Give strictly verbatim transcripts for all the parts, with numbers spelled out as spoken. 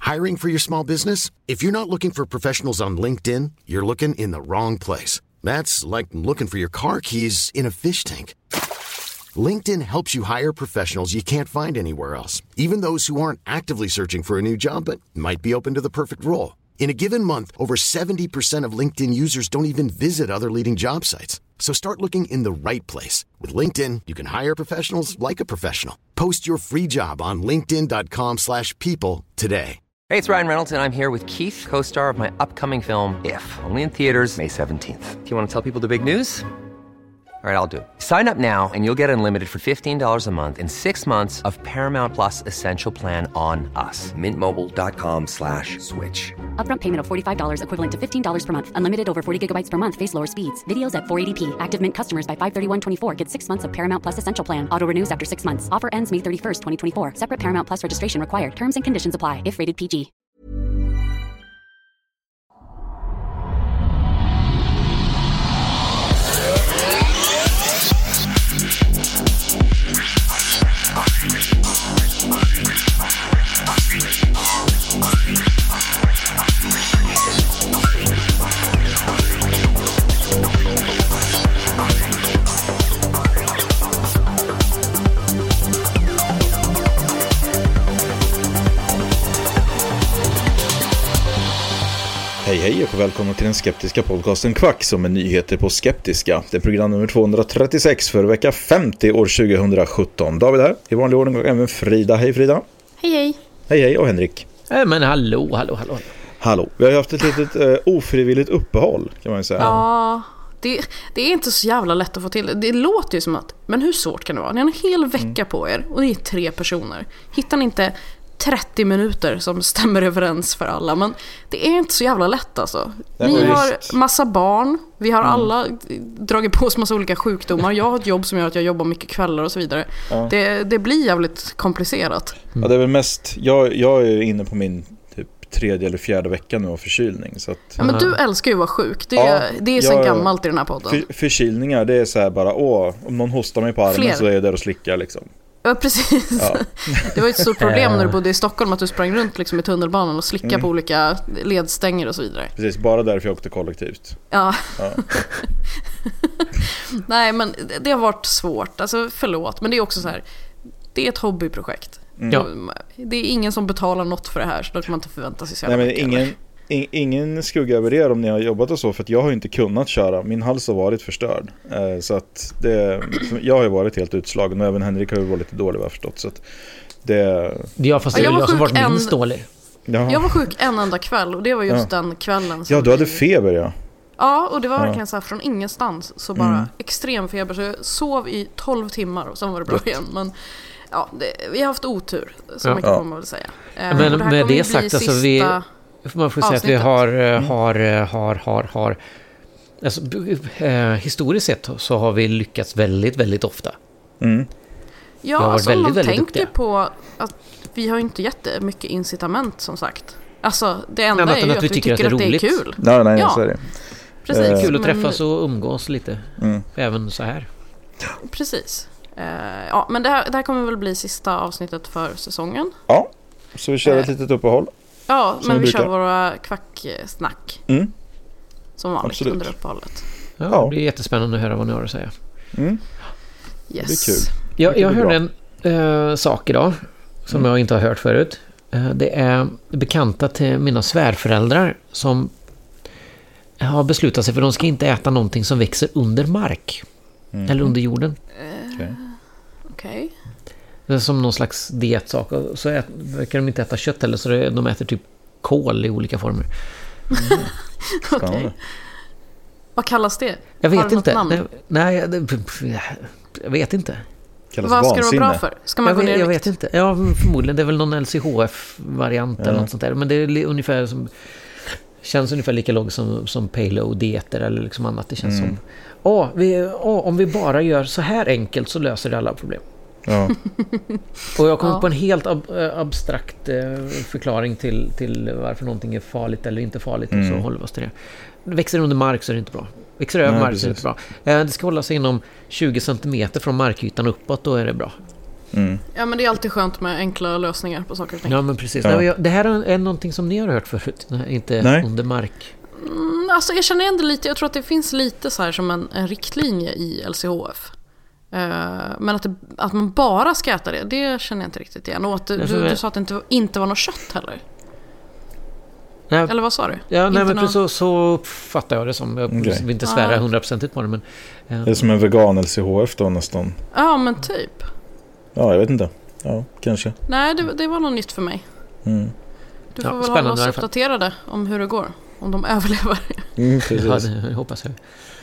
Hiring for your small business? If you're not looking for professionals on LinkedIn, you're looking in the wrong place. That's like looking for your car keys in a fish tank. LinkedIn helps you hire professionals you can't find anywhere else, even those who aren't actively searching for a new job but might be open to the perfect role. In a given month, over seventy percent of LinkedIn users don't even visit other leading job sites. So start looking in the right place. With LinkedIn, you can hire professionals like a professional. Post your free job on linkedin dot com slash people today. Hey, it's Ryan Reynolds, and I'm here with Keith, co-star of my upcoming film, If, only in theaters May seventeenth. Do you want to tell people the big news? All right, I'll do it. Sign up now and you'll get unlimited for fifteen dollars a month and six months of Paramount Plus Essential Plan on us. Mint Mobile dot com slash switch. Upfront payment of forty-five dollars equivalent to fifteen dollars per month. Unlimited over forty gigabytes per month. Face lower speeds. Videos at four eighty p. Active Mint customers by five thirty-one twenty-four get six months of Paramount Plus Essential Plan. Auto renews after six months. Offer ends May thirty-first, twenty twenty-four. Separate Paramount Plus registration required. Terms and conditions apply if rated P G. Hej hej och välkomna till den skeptiska podcasten Kvack som är nyheter på Skeptiska. Det är program nummer tvåhundratrettiosex för vecka femtio år tjugohundrasjutton. David här, i vanlig ordning, och även Frida. Hej Frida. Hej hej. Hej hej, och Henrik. Äh, men hallå, hallå, hallå. Hallå, vi har haft ett litet eh, ofrivilligt uppehåll kan man säga. Ja, det, det är inte så jävla lätt att få till. Det låter ju som att, men hur svårt kan det vara? Ni har en hel vecka mm. på er och det är tre personer. Hittar ni inte trettio minuter som stämmer överens för alla? Men det är inte så jävla lätt alltså. Ni har massa barn. Vi har mm. alla dragit på oss massa olika sjukdomar. Jag har ett jobb som gör att jag jobbar mycket kvällar och så vidare. Ja. Det, det blir jävligt komplicerat. Mm. Ja, det är väl mest, jag, jag är inne på min typ tredje eller fjärde vecka nu av förkylning. Så att, ja, men du älskar ju att vara sjuk. Det är, ja, det är så jag, gammalt i den här podden. För, förkylningar, det är så här bara, åh, om någon hostar mig på armen Fler. så är jag där och slickar liksom. Ja, precis. Ja. Det var ett stort problem när du bodde i Stockholm att du sprang runt liksom i tunnelbanan och slickade mm. på olika ledstänger och så vidare. Precis, bara därför jag åkte kollektivt. Ja. ja. Nej, men det har varit svårt. Alltså, förlåt. Men det är också så här, det är ett hobbyprojekt. Mm. Ja. Det är ingen som betalar något för det här, så då kan man inte förvänta sig så. Nej, men ingen, in, ingen skugga över er om ni har jobbat och så, för att jag har inte kunnat köra. Min hals har varit förstörd. Eh, så att det, jag har ju varit helt utslagen, och även Henrik har ju varit lite dålig, vad jag förstått. Så att det... Ja, fast det är jag, jag som varit en... minst dålig. Jaha. Jag var sjuk en enda kväll, och det var just ja. den kvällen som Ja, du hade feber, ja. Ja, och det var verkligen ja. så här från ingenstans. Så bara mm. extrem feber, så jag sov i tolv timmar och sen var det bra igen. Men ja, det, vi har haft otur, så ja. mycket får man väl säga. Men det med det sagt, alltså vi... Man får säga att vi har, har, har, har, har alltså, eh, historiskt sett så har vi lyckats väldigt, väldigt ofta. Mm. Ja, alltså väldigt, man väldigt tänker duktiga. på att vi har inte jättemycket incitament, som sagt. Alltså, det enda nej, är ju att, att vi tycker att det är, att det är kul. Nej, nej, ja. så är det. Precis. Det är kul att träffas och umgås lite, mm. även så här. Precis. Uh, ja, men det här, det här kommer väl bli sista avsnittet för säsongen. Ja, så vi kör ett uh, litet uppehåll. Ja, men vi brukar. kör våra kvacksnack mm. som vanligt Absolut. under uppehållet. Ja, ja, det blir jättespännande att höra vad ni har att säga. Mm. Yes. Det blir kul. Jag, jag hörde en uh, sak idag som mm. jag inte har hört förut. Uh, det är bekanta till mina svärföräldrar som har beslutat sig för att de ska inte äta någonting som växer under mark. Mm. Eller under jorden. Uh, Okej. Okay. Det är som någon slags dietsak. Och så ät, verkar de inte äta kött eller så det, de äter typ kål i olika former. Mm. Okej. Okay. Vad kallas det? Jag vet inte. Nej, nej det, jag vet inte. Kallas Vad ska vansinne. det vara bra för? Ska man jag gå ner vet, jag vikt? vet inte. Ja, förmodligen. Det är väl någon L C H F-variant ja. eller något sånt där. Men det är ungefär som... Känns ungefär lika lågt som, som paleo-dieter eller liksom annat. Det känns mm. som... Åh, vi, åh, om vi bara gör så här enkelt så löser det alla problem. Ja. Och jag kom ja. på en helt ab- abstrakt eh, förklaring till, till varför någonting är farligt eller inte farligt. Mm. Och så håller vi oss till det. Växer under mark så är det inte bra. Växer över Nej, mark precis. så är det inte bra. Eh, det ska hålla sig inom tjugo centimeter från markytan uppåt, då är det bra. Mm. Ja, men det är alltid skönt med enkla lösningar på saker och ting. Ja, men precis. Ja. Nej, det här är någonting som ni har hört förut. Nej, inte Nej. under mark. Mm, alltså jag känner ändå lite, jag tror att det finns lite så här som en, en riktlinje i L C H F. Uh, men att, det, att man bara ska äta det, det känner jag inte riktigt igen. Och att det, du, du sa att det inte, inte var något kött heller. Nej. Eller vad sa du? Ja, nej, men någon... så, så fattar jag det som. Jag Okay. vill inte svära ah. hundraprocentigt på det, men... Ja. Det är som en vegan L C H F då nästan. Ja, men typ. Ja, jag vet inte. Ja, kanske. Nej, det, det var något nytt för mig. Mm. Du får Ja, väl spännande hålla i oss alla fall. uppdaterade om hur det går. Om de överlever. Mm, precis. Ja, det hoppas jag.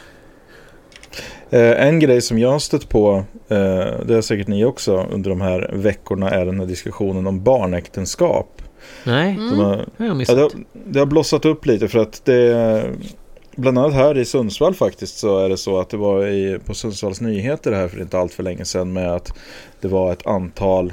Eh, en grej som jag har stött på, eh, det är säkert ni också under de här veckorna, är den här diskussionen om barnäktenskap. Nej, Mm. Som har, det har jag ja, missat. det, har, det har blossat upp lite för att det, bland annat här i Sundsvall faktiskt, så är det så att det var i, på Sundsvalls nyheter här för inte allt för länge sedan, med att det var ett antal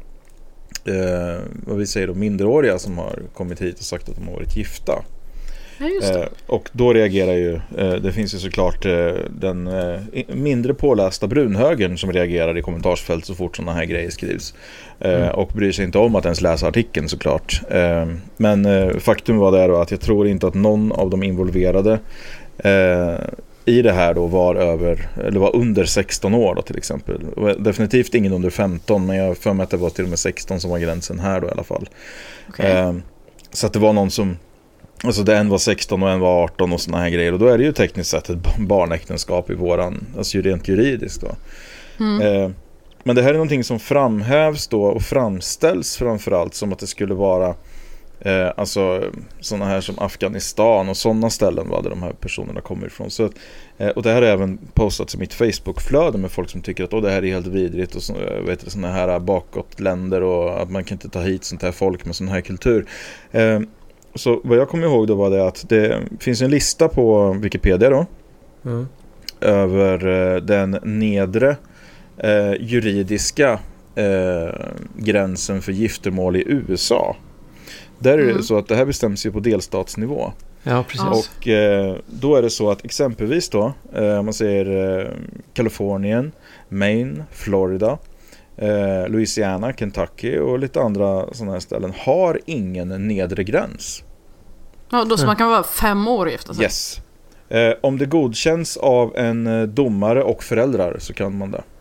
eh, vad vi säger då, mindreåriga som har kommit hit och sagt att de har varit gifta. Ja, just det. Eh, och då reagerar ju, eh, det finns ju såklart eh, den eh, mindre pålästa brunhögern som reagerar i kommentarsfält så fort sådana här grejer skrivs. Eh, Mm. Och bryr sig inte om att ens läsa artikeln såklart. Eh, men eh, faktum var det då att jag tror inte att någon av de involverade eh, i det här då var över, eller var under sexton år då till exempel. Och definitivt ingen under femton, men jag för mig att det var till och med sexton som var gränsen här då i alla fall. Okej. Eh, så att det var någon som, alltså det en var sexton och en var arton och såna här grejer, och då är det ju tekniskt sett ett barnäktenskap i våran, alltså rent juridiskt då. Mm. Eh, men det här är någonting som framhävs då och framställs framförallt som att det skulle vara eh, alltså såna här som Afghanistan och sådana ställen var där de här personerna kommer ifrån. Så att, eh, och det här har även postats i mitt Facebookflöde med folk som tycker att oh, det här är helt vidrigt och så, vet du, såna här bakåtländer och att man kan inte ta hit sånt här folk med sån här kultur. Eh, Så vad jag kommer ihåg då var det att det finns en lista på Wikipedia då Mm. över eh, den nedre eh, juridiska eh, gränsen för giftermål i U S A. Där är det Mm. så att det här bestäms ju på delstatsnivå. Ja, precis. Ja. Och eh, då är det så att exempelvis då, eh, man säger eh, Kalifornien, Maine, Florida, eh, Louisiana, Kentucky och lite andra sådana här ställen har ingen nedre gräns. Ja, då så man kan vara fem år efter sig. Yes. Eh, om det godkänns av en eh, domare och föräldrar så kan man det.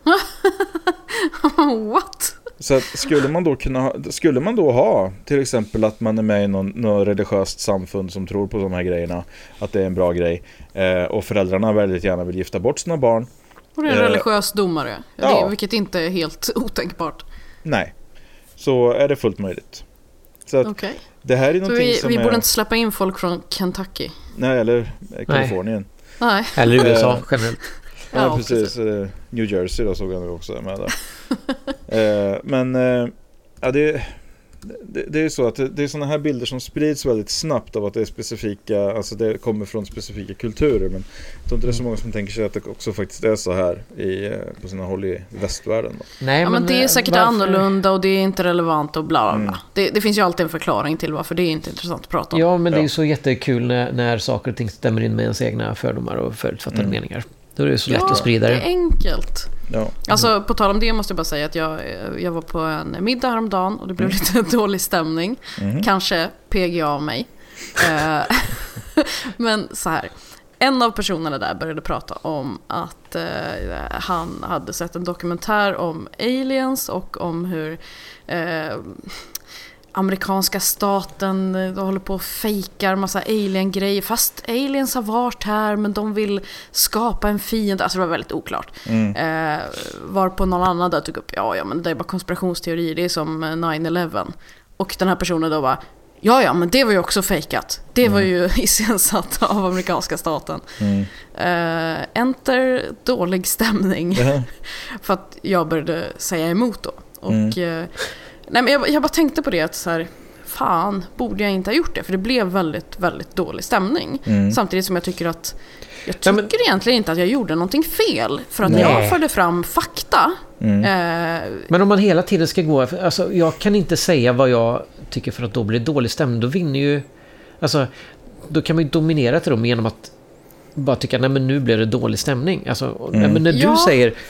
What? Så att skulle man då kunna ha, skulle man då ha till exempel att man är med i någon, någon religiöst samfund som tror på de här grejerna, att det är en bra grej, eh, och föräldrarna väldigt gärna vill gifta bort sina barn. Och det är en Eh, religiös domare. ja. Det, vilket inte är helt otänkbart. Nej. Så är det fullt möjligt. Så att Okej. det här är Så någonting vi, som vi är, borde inte släppa in folk från Kentucky. nej, eller eh, Kalifornien. Nej. Eller U S A Eh, generellt. Ja, Ja, precis. Eh, New Jersey då såg jag nu också med där. eh, men eh, ja, det, det, det är så att det, det är såna här bilder som sprids väldigt snabbt av att det är specifika, alltså det kommer från specifika kulturer, men jag tror inte det är så många som tänker sig att det också faktiskt är så här i, eh, på sina håll i västvärlden då. Nej, Ja, men det är eh, säkert varför- annorlunda och det är inte relevant och bla bla bla. Mm. Det, det finns ju alltid en förklaring till varför det är inte intressant att prata om. Ja, men det är Ja. ju så jättekul när, när saker och ting stämmer in med ens egna fördomar och förutfattade Mm. meningar. Då är det ju så lätt Ja, att sprida det det. är enkelt. Ja. Alltså på tal om det måste jag bara säga att jag, jag var på en middag häromdagen och det blev lite dålig stämning. Mhm. Kanske P G A av mig. Eh, Men så här. En av personerna där började prata om att eh, han hade sett en dokumentär om aliens och om hur eh, amerikanska staten eh, håller på och fejkar massa alien-grejer. Fast aliens har varit här men de vill skapa en fiende. Alltså det var väldigt oklart. Mm. Eh, var på någon annan där tog upp, ja, ja men det är bara konspirationsteorier, det är som eh, nine eleven. Och den här personen då bara, ja ja men det var ju också fejkat. Det var ju iscensatt av amerikanska staten. Mm. Eh, enter dålig stämning. Ja. För att jag började säga emot då. Och Mm. eh, nej, men jag, jag bara tänkte på det att så här, fan, borde jag inte ha gjort det? För det blev väldigt, väldigt dålig stämning. Mm. Samtidigt som jag tycker att jag tycker Ja, men- egentligen inte att jag gjorde någonting fel. För att Nej. jag förde fram fakta. Mm. Eh, Men om man hela tiden ska gå... Alltså, jag kan inte säga vad jag tycker för att då blir det dålig stämning. Då vinner ju... Alltså, då kan man ju dominera till dem genom att bara tycka nej men nu blir det dålig stämning. Alltså, Mm. nej, men när Ja. du säger...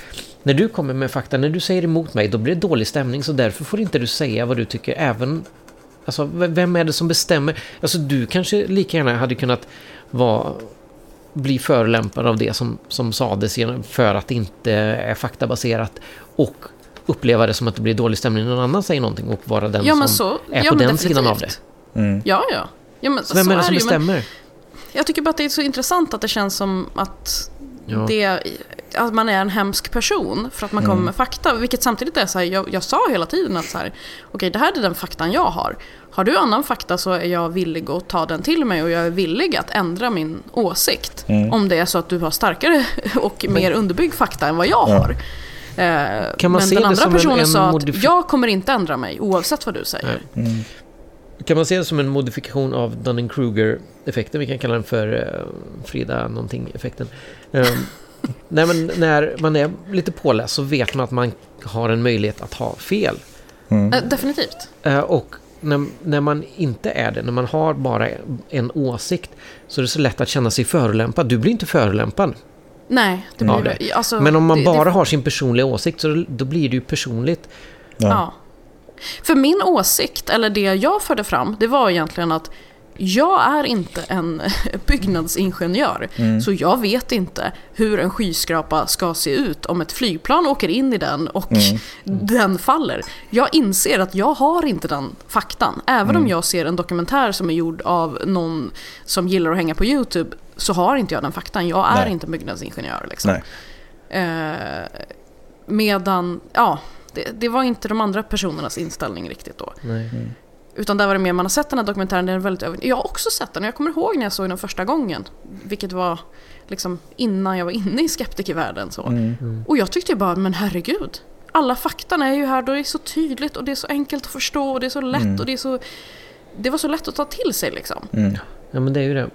när du kommer med fakta, när du säger emot mig, då blir det dålig stämning, så därför får inte du säga vad du tycker, även, alltså vem är det som bestämmer? Alltså du kanske lika gärna hade kunnat vara, bli förolämpad av det som, som sades för att det inte är faktabaserat och uppleva det som att det blir dålig stämning när någon annan säger någonting och vara den ja, som så, är ja, på den definitivt. sidan av det. Mm. Ja, ja. ja men, så vem så är det som är bestämmer? Men jag tycker bara att det är så intressant att det känns som att, ja. det, att man är en hemsk person för att man kommer Mm. med fakta. Vilket samtidigt är så här, jag, jag sa hela tiden att så här, okej, det här är den faktan jag har. Har du annan fakta så är jag villig att ta den till mig och jag är villig att ändra min åsikt. Mm. Om det är så att du har starkare och mer underbyggd fakta än vad jag Ja. har. Eh, Kan man men se den det andra som en- personen en sa att modif- jag kommer inte ändra mig oavsett vad du säger. Nej. Mm. Kan man se det som en modifikation av Dunning-Kruger-effekten? Vi kan kalla den för uh, Frida någonting-effekten. Um, nej, men när man är lite påläst så vet man att man har en möjlighet att ha fel. Mm. Eh, definitivt. Uh, och när, när man inte är det, när man har bara en åsikt, så är det så lätt att känna sig förolämpad. Du blir inte förolämpad. Nej, det Ja, blir det. det. Alltså, Men om man det, bara det, har sin personliga åsikt, så då blir det ju personligt. Ja. Ja. För min åsikt, eller det jag förde fram, det var egentligen att jag är inte en byggnadsingenjör. Mm. Så jag vet inte hur en skyskrapa ska se ut om ett flygplan åker in i den och Mm. den faller. Jag inser att jag har inte den faktan. Även Mm. om jag ser en dokumentär som är gjord av någon som gillar att hänga på YouTube, så har inte jag den faktan. Jag är Nej. inte byggnadsingenjör liksom. Nej. Eh, medan, ja, det, det var inte de andra personernas inställning riktigt då. Nej. Utan där var det mer, man har sett den här dokumentären, den är väldigt över... Jag har också sett den, jag kommer ihåg när jag såg den första gången. Vilket var liksom innan jag var inne i skeptikervärlden så. Mm. Och jag tyckte bara, men herregud, alla faktan är ju här, då är det så tydligt och det är så enkelt att förstå och det är så lätt Mm. och det är så... Det var så lätt att ta till sig liksom. Mm. Ja, men det är ju det.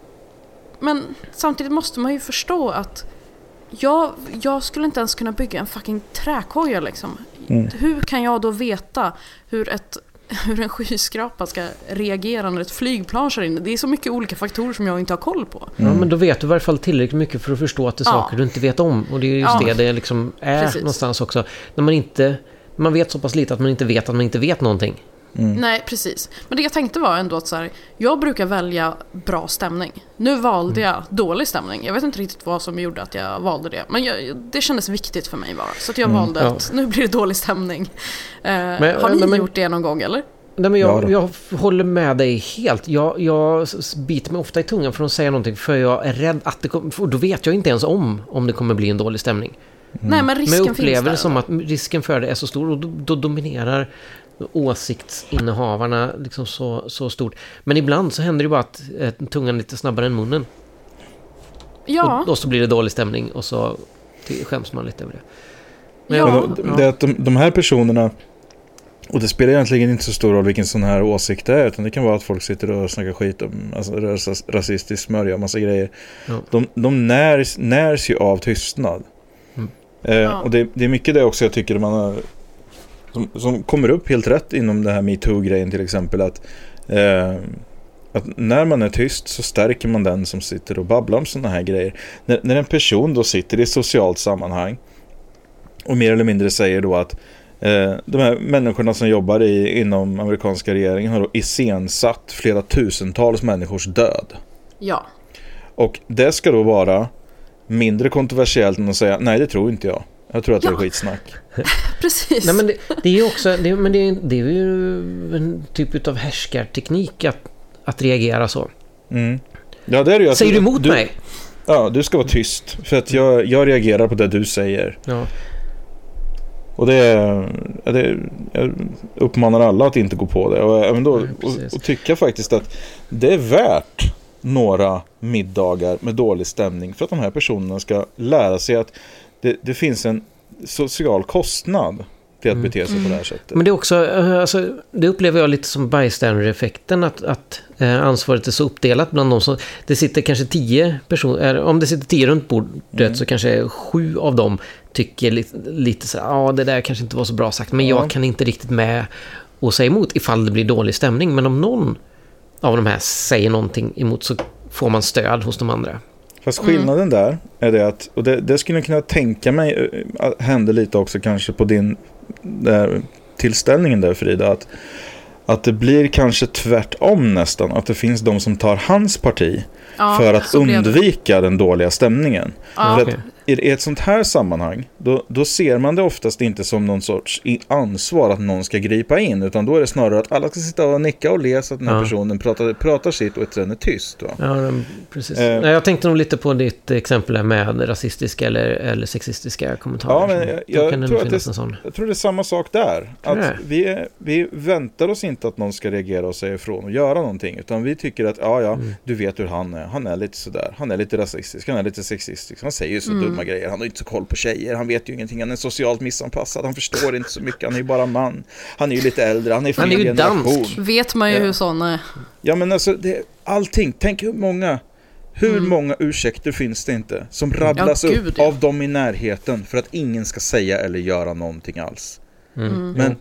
Men samtidigt måste man ju förstå att jag, jag skulle inte ens kunna bygga en fucking träkoja liksom. Mm. Hur kan jag då veta hur, ett, hur en skyskrapa ska reagera när ett flygplan kör in? Det är så mycket olika faktorer som jag inte har koll på. Ja, men då vet du i varje fall tillräckligt mycket för att förstå att det är Ja. saker du inte vet om. Och det är just Ja. det det liksom är Precis. någonstans också. När man inte, man vet så pass lite att man inte vet att man inte vet någonting. Mm. Nej, precis. Men det jag tänkte var ändå att så här, jag brukar välja bra stämning. Nu valde jag dålig stämning. Jag vet inte riktigt vad som gjorde att jag valde det. Men jag, det kändes viktigt för mig bara. Så att jag Mm, valde ja. att nu blir det dålig stämning. Eh, Men- har ni men- men- gjort det någon gång eller? Nej, men Ja jag, då. jag håller med dig helt. Jag, jag s- biter mig ofta i tungan för att säga någonting, för jag är rädd att det kommer... För då vet jag inte ens om om det kommer bli en dålig stämning. Nej, men Men risken jag finns upplever där. det som ändå. att risken för det är så stor, och då, då dominerar åsiktsinnehavarna liksom så, så stort. Men ibland så händer det bara att eh, tungan är lite snabbare än munnen. Ja, Och, och så blir det dålig stämning och så till, skäms man lite över det. Men Ja. jag- Men de, det är att de, de här personerna, och det spelar egentligen inte så stor roll vilken sån här åsikt det är, utan det kan vara att folk sitter och snackar skit om alltså, ras, rasistisk smörja och massa grejer. Ja. De, de närs, närs ju av tystnad. Mm. Eh, Ja. Och det, det är mycket det också jag tycker man har, som, som kommer upp helt rätt inom det här MeToo-grejen till exempel, att, eh, att när man är tyst så stärker man den som sitter och babblar om såna här grejer. När, när en person då sitter i ett socialt sammanhang och mer eller mindre säger då att eh, de här människorna som jobbar i, inom amerikanska regeringen har då iscensatt flera tusentals människors död. ja. Och det ska då vara mindre kontroversiellt än att säga nej, det tror inte jag. Jag tror att det är Ja. skitsnack. Precis. Nej, men det, det är ju också det, men det, är, det är ju en typ av härskarteknik att, att reagera så. Mm. Ja, det är det ju. Säger du emot du, mig? Ja, du ska vara tyst. För att jag, jag reagerar på det du säger. Ja. Och det är, ja, det, jag uppmanar alla att inte gå på det. Och, även då, Nej, precis. och, och tycka faktiskt att det är värt några middagar med dålig stämning för att de här personerna ska lära sig att det, det finns en social kostnad till att Mm. bete sig på det här sättet. Men det är också, eh, alltså, det upplever jag lite som bystander-effekten, att, att eh, ansvaret är så uppdelat bland de som, det sitter kanske tio personer, om det sitter tio runt bordet Mm. så kanske sju av dem tycker lite, lite så, ja, det där kanske inte var så bra sagt, men Ja. jag kan inte riktigt med och säga emot ifall det blir dålig stämning. Men om någon av de här säger någonting emot så får man stöd hos de andra. Fast skillnaden mm. där är det att, och det, det skulle jag kunna tänka mig hände lite också kanske på din där, tillställningen där, Frida, att, att det blir kanske tvärtom nästan, att det finns de som tar hans parti ja, för att undvika den dåliga stämningen. Ja, för okay. att i ett sånt här sammanhang då, då ser man det oftast inte som någon sorts ansvar att någon ska gripa in, utan då är det snarare att alla ska sitta och nicka och le så att den här ja. personen pratar, pratar sitt och ett är tyst. Va? Ja, precis. Eh, Nej, jag tänkte nog lite på ditt exempel med rasistiska eller, eller sexistiska kommentarer. Ja, men jag, jag, jag, tror att det, jag tror det är samma sak där. Att vi, vi väntar oss inte att någon ska reagera och säga ifrån och göra någonting, utan vi tycker att ja, ja, mm. du vet hur han är. Han är lite sådär. Han är lite rasistisk, han är lite sexistisk. Han säger ju så mm. dumma grejer. Han har inte så koll på tjejer. Han vet ju ingenting. Han är socialt missanpassad. Han förstår inte så mycket. Han är ju bara man. Han är ju lite äldre. Han är fel Han är ju generation. dansk. Vet man ju ja. hur sådana är. Ja, men alltså det, allting. Tänk hur många hur mm. många ursäkter finns det inte som rabblas ja, Gud, upp ja. av dem i närheten för att ingen ska säga eller göra någonting alls. Mm. Men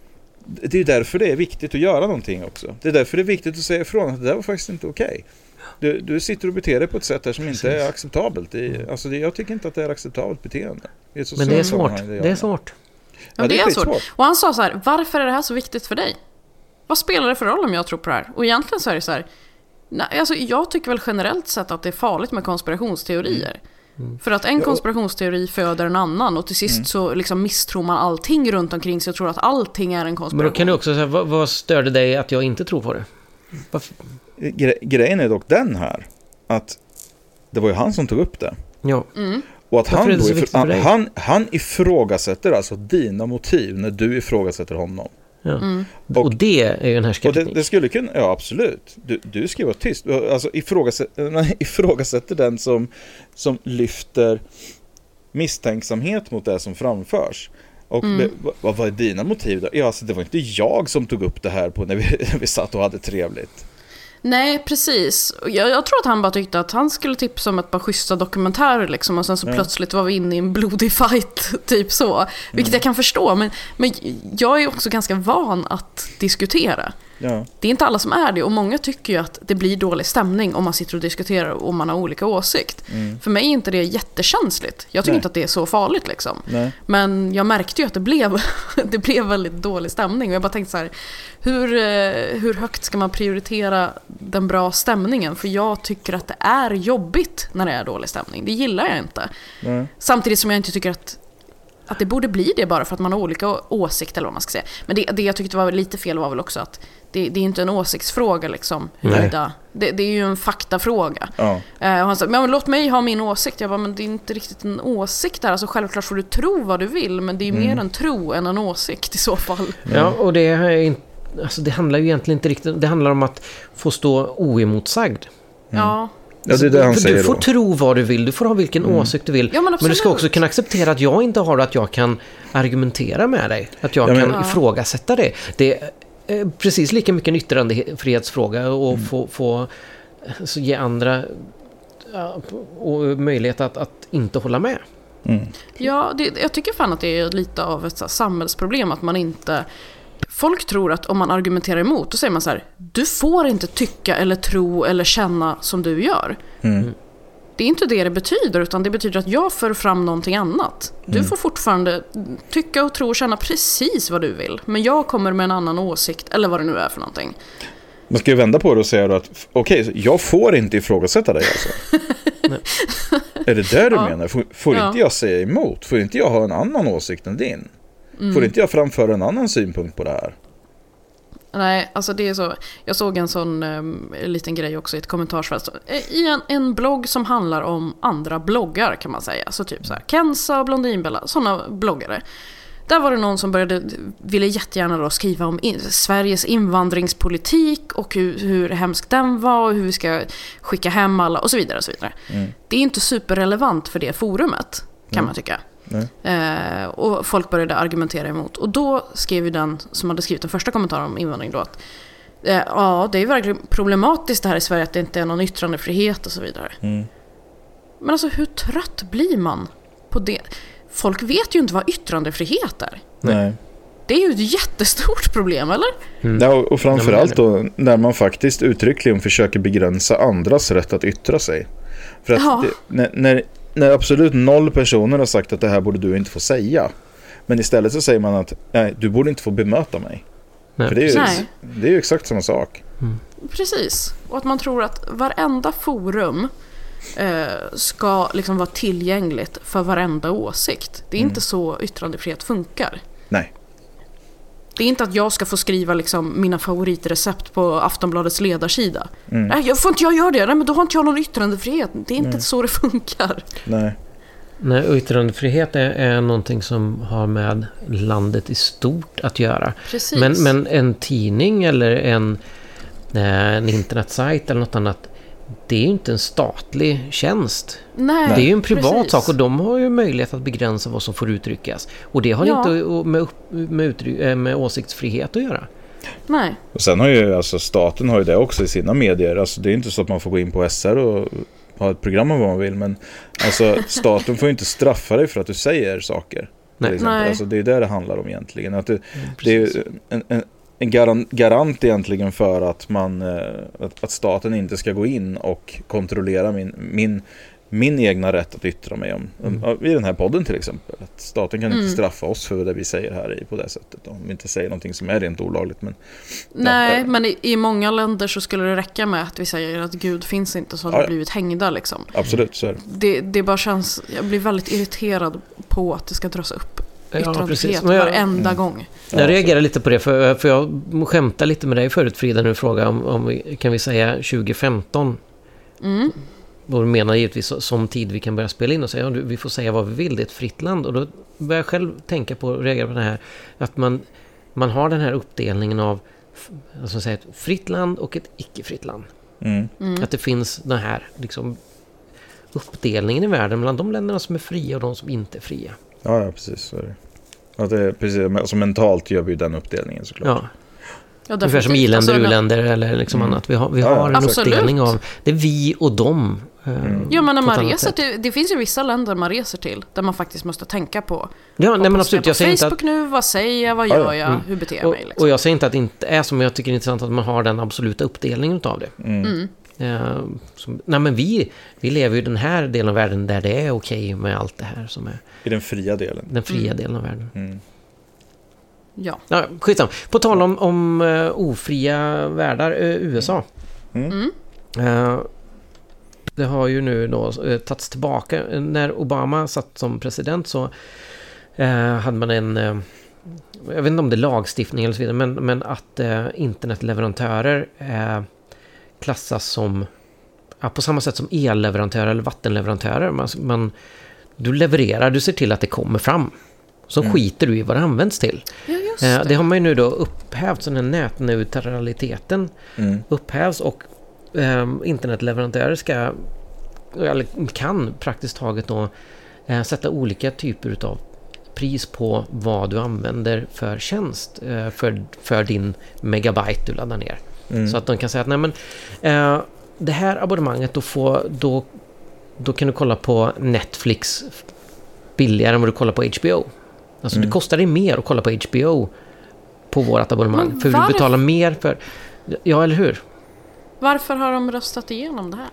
det är därför det är viktigt att göra någonting också. Det är därför det är viktigt att säga ifrån att det där var faktiskt inte okej. Okay. Du, du sitter och beter dig på ett sätt där som inte Precis. är acceptabelt. I, alltså det, jag tycker inte att det är acceptabelt beteende. Det Men det är svårt. Det, det är svårt. Ja, ja, det, det är svårt. svårt. Och han sa så här, varför är det här så viktigt för dig? Vad spelar det för roll om jag tror på det här? Och egentligen så är det så här, nej, alltså jag tycker väl generellt sett att det är farligt med konspirationsteorier. Mm. Mm. För att en konspirationsteori föder en annan och till sist mm. så liksom misstror man allting runt omkring sig och tror att allting är en konspiration. Men då kan du också säga, vad, vad störde dig att jag inte tror på det? Varför? Gre- grejen är dock den här att det var ju han som tog upp det. Ja. Mm. Och att han, då ifr- han, han, han ifrågasätter alltså dina motiv när du ifrågasätter honom. Ja. Mm. Och, och det är ju en härskarteknik. Och det, det skulle kunna, ja absolut. Du, du ska vara tyst. Alltså ifrågasätter, ifrågasätter den som, som lyfter misstänksamhet mot det som framförs. Och mm. vad, vad var dina motiv då? Ja, alltså det var inte jag som tog upp det här på när vi, när vi satt och hade trevligt. Nej, precis. Jag, jag tror att han bara tyckte att han skulle tipsa om ett par schyssta dokumentärer liksom, och sen så ja. plötsligt var vi inne i en blodig fight typ så, vilket mm. jag kan förstå, men, men jag är också ganska van att diskutera. Ja. Det är inte alla som är det, och många tycker ju att det blir dålig stämning om man sitter och diskuterar och man har olika åsikt. Mm. För mig är inte det jättekänsligt. Jag tycker Nej. inte att det är så farligt liksom. Nej. Men jag märkte ju att det blev det blev väldigt dålig stämning, och jag bara tänkte så här, hur, hur högt ska man prioritera den bra stämningen? För jag tycker att det är jobbigt när det är dålig stämning. Det gillar jag inte. Nej. Samtidigt som jag inte tycker att att det borde bli det bara för att man har olika åsikter eller vad man ska säga. Men det, det jag tyckte var lite fel var väl också att det, det är inte en åsiktsfråga liksom. Det, det är ju en faktafråga. Ja. Uh, och han sa, men låt mig ha min åsikt. Jag bara, men det är inte riktigt en åsikt där. Alltså självklart får du tro vad du vill, men det är mm. mer en tro än en åsikt i så fall. Ja, och det är inte, alltså det handlar ju egentligen inte riktigt, det handlar om att få stå oemotsagd. Mm. Ja. Ja, det är det han säger du får då. tro vad du vill, du får ha vilken mm. åsikt du vill, ja, men, men du ska också kunna acceptera att jag inte har det, att jag kan argumentera med dig, att jag ja, kan men... ifrågasätta det. Det är eh, precis lika mycket en yttrandefrihetsfråga och mm. få, få alltså, ge andra ja, och möjlighet att, att inte hålla med. Mm. Ja, det, jag tycker fan att det är lite av ett så här, samhällsproblem att man inte... Folk tror att om man argumenterar emot, då säger man så här: du får inte tycka eller tro eller känna som du gör. Mm. Det är inte det det betyder, utan det betyder att jag för fram någonting annat. Du mm. får fortfarande tycka och tro och känna precis vad du vill, men jag kommer med en annan åsikt, eller vad det nu är för någonting. Man ska ju vända på det och säga då att okej, okay, jag får inte ifrågasätta dig alltså. Är det där du ja. menar? Får, får ja. inte jag säga emot? Får inte jag ha en annan åsikt än din? Mm. Får inte jag framföra en annan synpunkt på det här? Nej, alltså det är så. Jag såg en sån um, liten grej också i ett kommentarsfält. I en, en blogg som handlar om andra bloggar kan man säga. Så typ så här, Kenza, Blondinbella, sådana bloggare. Där var det någon som började, ville jättegärna då skriva om in, Sveriges invandringspolitik och hur, hur hemskt den var och hur vi ska skicka hem alla och så vidare. Och så vidare. Mm. Det är inte superrelevant för det forumet, kan mm. man tycka. Eh, och folk började argumentera emot. Och då skrev ju den som hade skrivit den första kommentaren om invandring då att eh, ja, det är verkligen problematiskt det här i Sverige att det inte är någon yttrandefrihet och så vidare. Mm. Men alltså hur trött blir man på det? Folk vet ju inte vad yttrandefrihet är. Nej. Det är ju ett jättestort problem, eller? Mm. Ja, och framförallt då när man faktiskt uttryckligen försöker begränsa andras rätt att yttra sig. För att Ja. det, när, när, när absolut noll personer har sagt att det här borde du inte få säga. Men istället så säger man att nej, du borde inte få bemöta mig. Nej. För det är, ju, Nej. det är ju exakt samma sak. Precis. Och att man tror att varenda forum eh, ska liksom vara tillgängligt för varenda åsikt. Det är Mm. inte så yttrandefrihet funkar. Nej. Det är inte att jag ska få skriva liksom mina favoritrecept på Aftonbladets ledarsida. Mm. Nej, jag får inte jag göra det. Nej, men då har inte jag någon yttrandefrihet. Det är inte så det funkar. Nej. Nej, och yttrandefrihet är, är någonting som har med landet i stort att göra. Precis. Men, men en tidning eller en, eh, en internetsajt eller något annat, det är ju inte en statlig tjänst. Nej, Det är ju en privat precis. sak och de har ju möjlighet att begränsa vad som får uttryckas. Och det har Ja. inte med, upp- med, uttryck, eh, med åsiktsfrihet att göra. Nej. Och sen har ju alltså staten har ju det också i sina medier. Alltså det är inte så att man får gå in på S R och ha ett program om vad man vill, men alltså staten får ju inte straffa dig för att du säger saker. Nej. Till exempel. Nej. Alltså det är det det handlar om egentligen. Att det, det är ju en, en, en garant, garant egentligen för att man eh, att, att staten inte ska gå in och kontrollera min min min egna rätt att yttra mig om, om i den här podden till exempel. Att staten kan Mm. inte straffa oss för det vi säger här i på det sättet. Om vi inte säger någonting som är rent olagligt. Men, Nej, Ja. men i, i många länder så skulle det räcka med att vi säger att Gud finns inte, så har Ja, vi ja. blivit hängda liksom. absolut, så är det. Det, det bara känns, jag blir väldigt irriterad på att det ska dras upp Ja, yttrandefrihet precis. Men jag- varenda Mm. gång. Jag reagerar lite på det för, för jag skämtade lite med dig förut, Frida, när du frågade om, om vi, kan vi säga tjugo femton. Mm. Och du menar givetvis som tid vi kan börja spela in och säga, ja, vi får säga vad vi vill, det är ett fritt land. Och då börjar jag själv tänka på och reagera på det här, att man, man har den här uppdelningen av alltså säga, ett fritt land och ett icke-fritt land. Mm. Mm. Att det finns den här liksom, uppdelningen i världen mellan de länderna som är fria och de som inte är fria. Ja, ja, precis, så är det. Att det är precis, alltså mentalt gör vi ju den uppdelningen såklart. Ja. Ja, Ungefär som definitivt. i-länder, Alltså, u-länder eller liksom Mm. annat. Vi har, vi Ja, ja. har en Absolut. uppdelning av det är vi och dem. eh, Ja, men när på ett man annat reser sätt. till, det finns ju vissa länder man reser till där man faktiskt måste tänka på. Ja, nej, men Vad absolut. postar Jag säger på inte Facebook att, nu, vad säger jag, vad Ja, ja. gör jag, Mm. hur beter jag och, mig liksom. och jag säger inte att det inte är som jag tycker det är intressant att man har den absoluta uppdelningen av det. Mm. Mm. Eh, som, nej, men vi, vi lever ju i den här delen av världen där det är okej med allt det här som är I den fria delen. den fria Mm. delen av världen. Mm. Ja. Ja, skitsam. På tal om, om uh, ofria världar, uh, U S A. Mm. Mm. Eh, det har ju nu då uh, tagits tillbaka. När Obama satt som president så uh, hade man en, uh, jag vet inte om det är lagstiftning eller så vidare, men, men att uh, internetleverantörer uh, klassas som, ja, på samma sätt som elleverantörer eller vattenleverantörer. Man, man, du levererar, du ser till att det kommer fram. Så Mm. skiter du i vad det används till. Ja, just Eh, det. det har man ju nu då upphävt, så den här nätneutraliteten Mm. upphävs och eh, internetleverantörer ska, eller kan praktiskt taget då eh, sätta olika typer av pris på vad du använder för tjänst eh, för, för din megabyte du laddar ner. Mm. Så att de kan säga att nej, men, eh, det här abonnemanget då, får, då, då kan du kolla på Netflix billigare än vad du kollar på H B O. Alltså Mm. det kostar dig mer att kolla på H B O på vårt abonnemang. Men För varför? du betalar mer för... Ja, eller hur? Varför har de röstat igenom det här?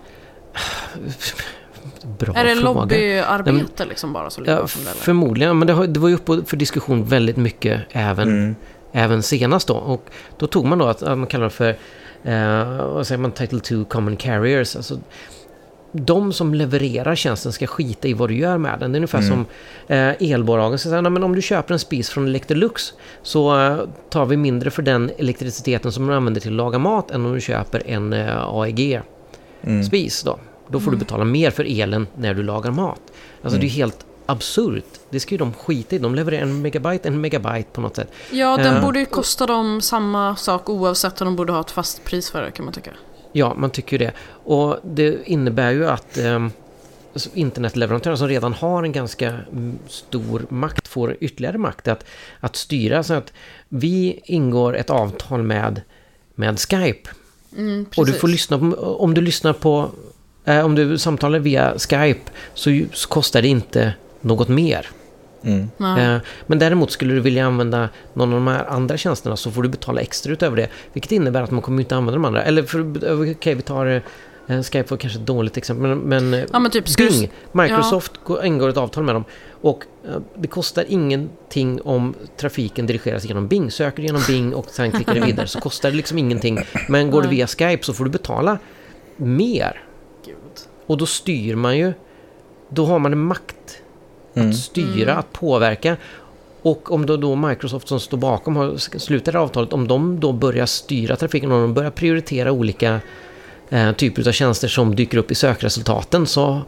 Bra är det fråga. lobbyarbete liksom bara som ligger Ja, bakom det? eller? förmodligen, men det, har, det var ju uppe för diskussion väldigt mycket även, Mm. även senast då. Och då tog man då att, att man kallar det för eh, vad säger man, Title two Common Carriers. Alltså, de som levererar tjänsten ska skita i vad du gör med den. Det är ungefär Mm. som eh, elbolagen ska säga, nej, men om du köper en spis från Electrolux så eh, tar vi mindre för den elektriciteten som du använder till att laga mat än om du köper en eh, A E G-spis Mm. då. Då får du betala mer för elen när du lagar mat. Alltså Mm. det är helt absurt. Det ska ju de skita i. De levererar en megabyte, en megabyte på något sätt. Ja, den Eh. borde ju kosta dem samma sak oavsett om de borde ha ett fast pris för det, kan man tycka. Ja, man tycker ju det. Och det innebär ju att eh, internetleverantörer som redan har en ganska mm, stor makt får ytterligare makt att, att styra. Så att vi ingår ett avtal med, med Skype. Mm, Och du precis. får lyssna på, om du lyssnar på eh, om du samtalar via Skype så, ju- så kostar det inte något mer. Mm. Nej. Eh, men däremot skulle du vilja använda någon av de här andra tjänsterna så får du betala extra utöver det. Vilket innebär att man kommer inte använda de andra. Eller för, okej, vi tar Eh, Skype var kanske ett dåligt exempel, men, men, ja, men typ, Bing, du... Microsoft ja. ingår ett avtal med dem. Och eh, det kostar ingenting om trafiken dirigeras genom Bing. Söker genom Bing och sen klickar du vidare så kostar det liksom ingenting. Men går du via Skype så får du betala mer. Gud. Och då styr man ju, då har man en makt Mm. att styra, Mm. att påverka. Och om då, då Microsoft som står bakom har slutat avtalet, om de då börjar styra trafiken, om de börjar prioritera olika eh, typer av tjänster som dyker upp i sökresultaten, så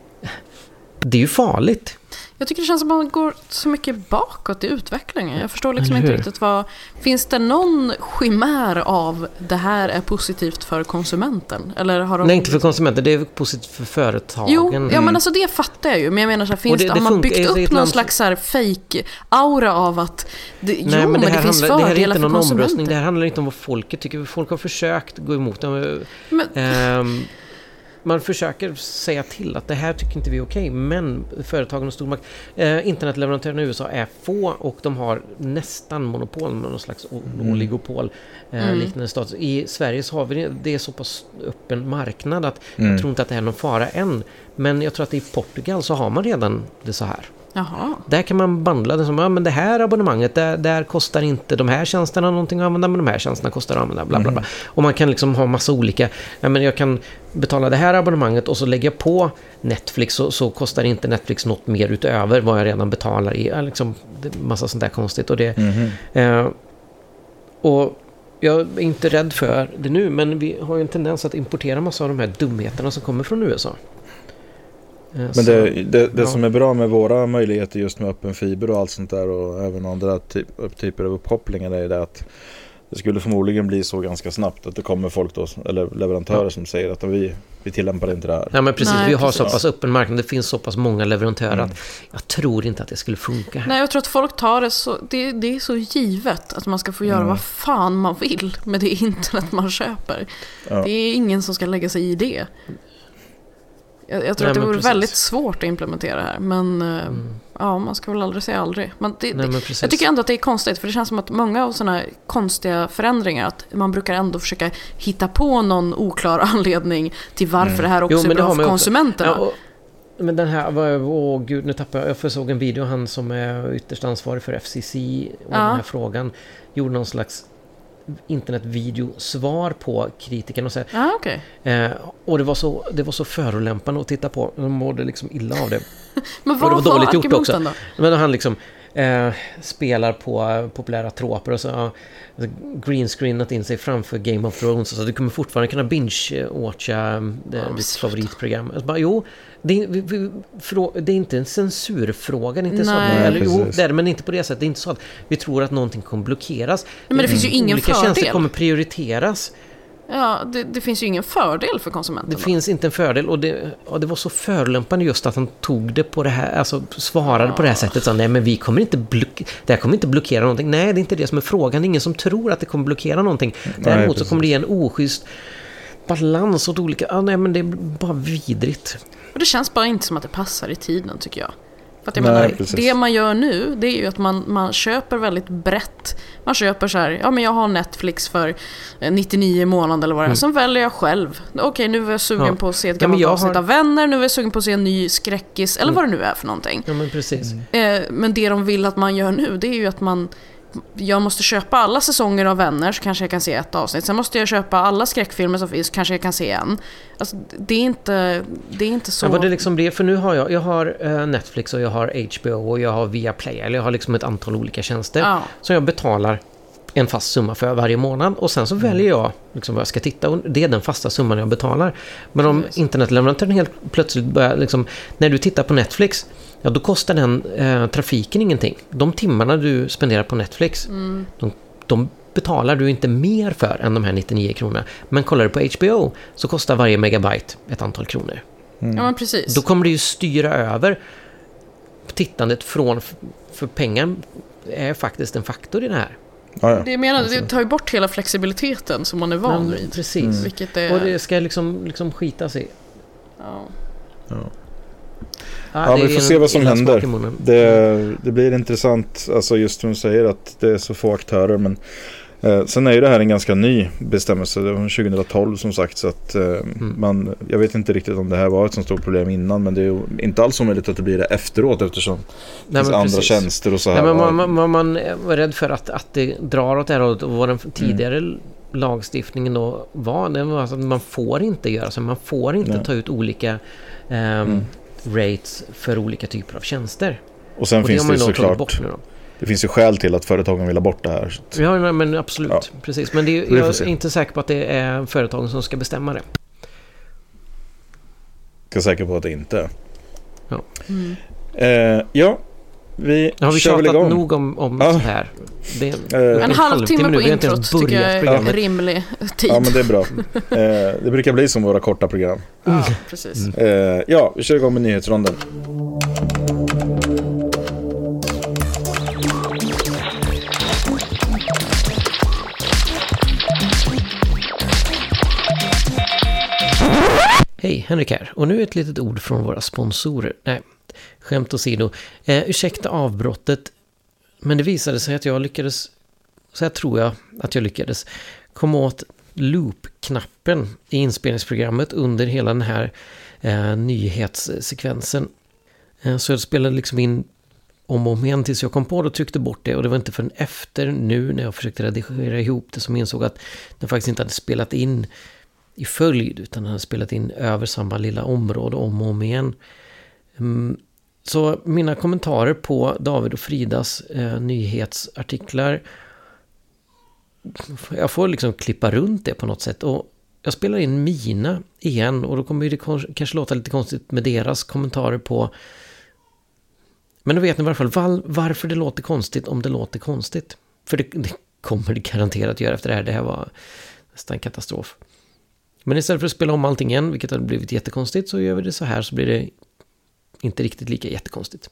det är ju farligt. Jag tycker det känns som att man går så mycket bakåt i utvecklingen. Jag förstår liksom Eller inte hur? riktigt vad... Finns det någon skimär av det här är positivt för konsumenten? Eller har de... Nej, inte för konsumenter, det är positivt för företagen. Jo, ja, men alltså det fattar jag ju. Men jag menar så här, finns det- det, det har man funkar- byggt är det upp ett någon land- slags så här fake-aura av att det, jo, Nej, men det, här finns handlar, det här är fördelar inte för någon omröstning. konsumenten. Det här handlar inte om vad folket tycker. Folk har försökt gå emot dem. Men, Ehm, man försöker säga till att det här tycker inte vi är okej, men företagen och stormakt, eh, internetleverantörerna i U S A är få och de har nästan monopol med någon slags o- oligopol eh, Mm. liknande status. I Sverige så har vi det, det är så pass öppen marknad att Mm. jag tror inte att det är någon fara än, men jag tror att i Portugal så har man redan det så här. jaha. Där kan man bandla det som, ja men det här abonnemanget, där, där kostar inte de här tjänsterna någonting att använda, men de här tjänsterna kostar att använda, bla bla bla. Och man kan liksom ha massa olika, ja men jag kan betala det här abonnemanget och så lägga på Netflix, så, så kostar inte Netflix något mer utöver vad jag redan betalar i, ja, liksom, det är massa sånt där konstigt. Och det, Mhm. eh, och jag är inte rädd för det nu, men vi har ju en tendens att importera massa av de här dumheterna som kommer från U S A. Eh, Men så- det, det, det ja. som är bra med våra möjligheter just med öppen fiber och allt sånt där, och även andra typ, typer av uppkopplingar, är det att det skulle förmodligen bli så ganska snabbt att det kommer folk då, eller leverantörer, Ja. som säger att vi, vi tillämpar inte det här. Ja, men precis, Nej, vi har precis. så pass öppen marknad, det finns så pass många leverantörer Mm. att jag tror inte att det skulle funka här. Nej, jag tror att folk tar det så... Det, det är så givet att man ska få göra Mm. vad fan man vill med det internet man köper. Ja. Det är ingen som ska lägga sig i det. Jag, jag tror Nej, att det men vore precis. väldigt svårt att implementera här. Men eh, Mm. ja, man ska väl aldrig säga aldrig. Men det, Nej, det, men precis. jag tycker ändå att det är konstigt. För det känns som att många av sådana här konstiga förändringar, att man brukar ändå försöka hitta på någon oklar anledning till varför Mm. det här också Jo, men är det bra har för man ju också. konsumenterna. Ja, och, men den här, var, åh gud, nu tappar jag, jag försåg en video, han som är ytterst ansvarig för F C C och Ja. den här frågan, gjorde någon slags internetvideosvar på kritikerna och så här, Ja, okej. eh, och det var så det var så förolämpande att titta på. De mådde liksom illa av det. Men Och vad det var var dåligt gjort också. argumenten då? Men han liksom eh, spelar på eh, populära troper och så ja, greenscreenat in sig framför Game of Thrones, så du kommer fortfarande kunna binge-watcha eh, ditt favoritprogram. Alltså bara, jo, det är, vi, vi, frå, det är inte en censurfråga, det är inte så att, Nej. eller, jo, Precis. det är, det, men inte på det sättet. Det är inte så att vi tror att någonting kommer blockeras. Men det finns ju ingen Olika tjänster fördel. kommer prioriteras. Ja, det, det finns ju ingen fördel för konsumenten. Det då. finns inte en fördel, och det, och det var så förolämpande just att han tog det på det här, alltså svarade på det här sättet, så nej men vi kommer inte block, det här kommer inte blockera någonting. Nej, det är inte det som är frågan. Det är ingen som tror att det kommer blockera någonting. Däremot så precis. kommer det ge en oschysst balans åt olika, ah, nej men det är bara vidrigt. Och det känns bara inte som att det passar i tiden, tycker jag. För att jag Nej, menar, precis. det man gör nu, det är ju att man, man köper väldigt brett. Man köper så här, ja men jag har Netflix för nittionio månader eller vad det är. Mm. Sen väljer jag själv. Okej, nu är jag sugen Ja. på att se ett Ja, men gammalt jag avsnitt har- av Vänner. Nu är jag sugen på att se en ny skräckis. Eller Mm. vad det nu är för någonting. Ja men precis. Eh, men det de vill att man gör nu, det är ju att man... Jag måste köpa alla säsonger av Vänner, så kanske jag kan se ett avsnitt. Sen måste jag köpa alla skräckfilmer som finns, så kanske jag kan se en. Alltså, det är inte, det är inte så... Ja, vad det liksom blir, för nu har jag, jag har eh, Netflix och jag har H B O och jag har Viaplay, eller jag har liksom ett antal olika tjänster Ja. som jag betalar en fast summa för varje månad, och sen så väljer jag liksom vad jag ska titta, och det är den fasta summan jag betalar. Men om Precis. internetleverantören helt plötsligt börjar liksom, när du tittar på Netflix, ja då kostar den eh, trafiken ingenting. De timmarna du spenderar på Netflix, Mm. de, de betalar du inte mer för än de här nittionio kronorna. Men kollar du på H B O så kostar varje megabyte ett antal kronor. Ja, men precis. Då kommer det ju styra över tittandet från, för pengar är faktiskt en faktor i det här. Ja, ja. Det, jag menar, det tar ju bort hela flexibiliteten som man är van Men, vid. precis. Mm. Vilket är... Och det ska liksom, liksom skitas i. ja. Ja. Ja, Ja, det vi är får en se vad som illa smak händer. i munnen. Det, det blir intressant, alltså just som du säger att det är så få aktörer, men Eh, sen är ju det här en ganska ny bestämmelse, det var tjugohundratolv som sagt, så att eh, mm. man, jag vet inte riktigt om det här var ett så stort problem innan, men det är ju inte alls så möjligt att det blir det efteråt eftersom det finns andra precis. tjänster och så här. Nej, men man, man, man var rädd för att, att det drar åt det här hållet, och vad den tidigare mm. lagstiftningen då var, det var alltså att man får inte göra så, man får inte Nej. ta ut olika eh, mm. rates för olika typer av tjänster. Och sen och finns det, det såklart bort nu då. Det finns ju skäl till att företagen vill ha bort det här. Ja, men absolut. Ja. Precis. Men det är, jag är inte säker på att det är företagen som ska bestämma det. Jag är säker på att det inte är. Ja. Mm. Eh, ja, vi har vi kör väl igång. Nog om, om ja. så här. Det är en, en, en halvtimme på introt tycker jag är en rimlig tid. Ja, men det är bra. Eh, det brukar bli som våra korta program. Ja, precis. Mm. Eh, ja, vi kör igång med nyhetsronden. Hej, Henrik här. Och nu ett litet ord från våra sponsorer. Nej, skämt åsido. Eh, ursäkta avbrottet, men det visade sig att jag lyckades, så jag tror jag att jag lyckades komma åt loop-knappen i inspelningsprogrammet under hela den här eh, nyhetssekvensen. Eh, så jag spelade liksom in om och om igen tills jag kom på det och tryckte bort det. Och det var inte förrän efter nu när jag försökte redigera ihop det som insåg att den faktiskt inte hade spelat in i följd, utan han har spelat in över samma lilla område om och om igen. Så mina kommentarer på David och Fridas eh, nyhetsartiklar, jag får liksom klippa runt det på något sätt, och jag spelar in mina igen, och då kommer det kanske låta lite konstigt med deras kommentarer på, men då vet ni i alla fall var, varför det låter konstigt om det låter konstigt. För det, det kommer det garanterat göra efter det här. Det här var nästan katastrof. Men istället för att spela om allting igen, vilket hade blivit jättekonstigt, så gör vi det så här, så blir det inte riktigt lika jättekonstigt.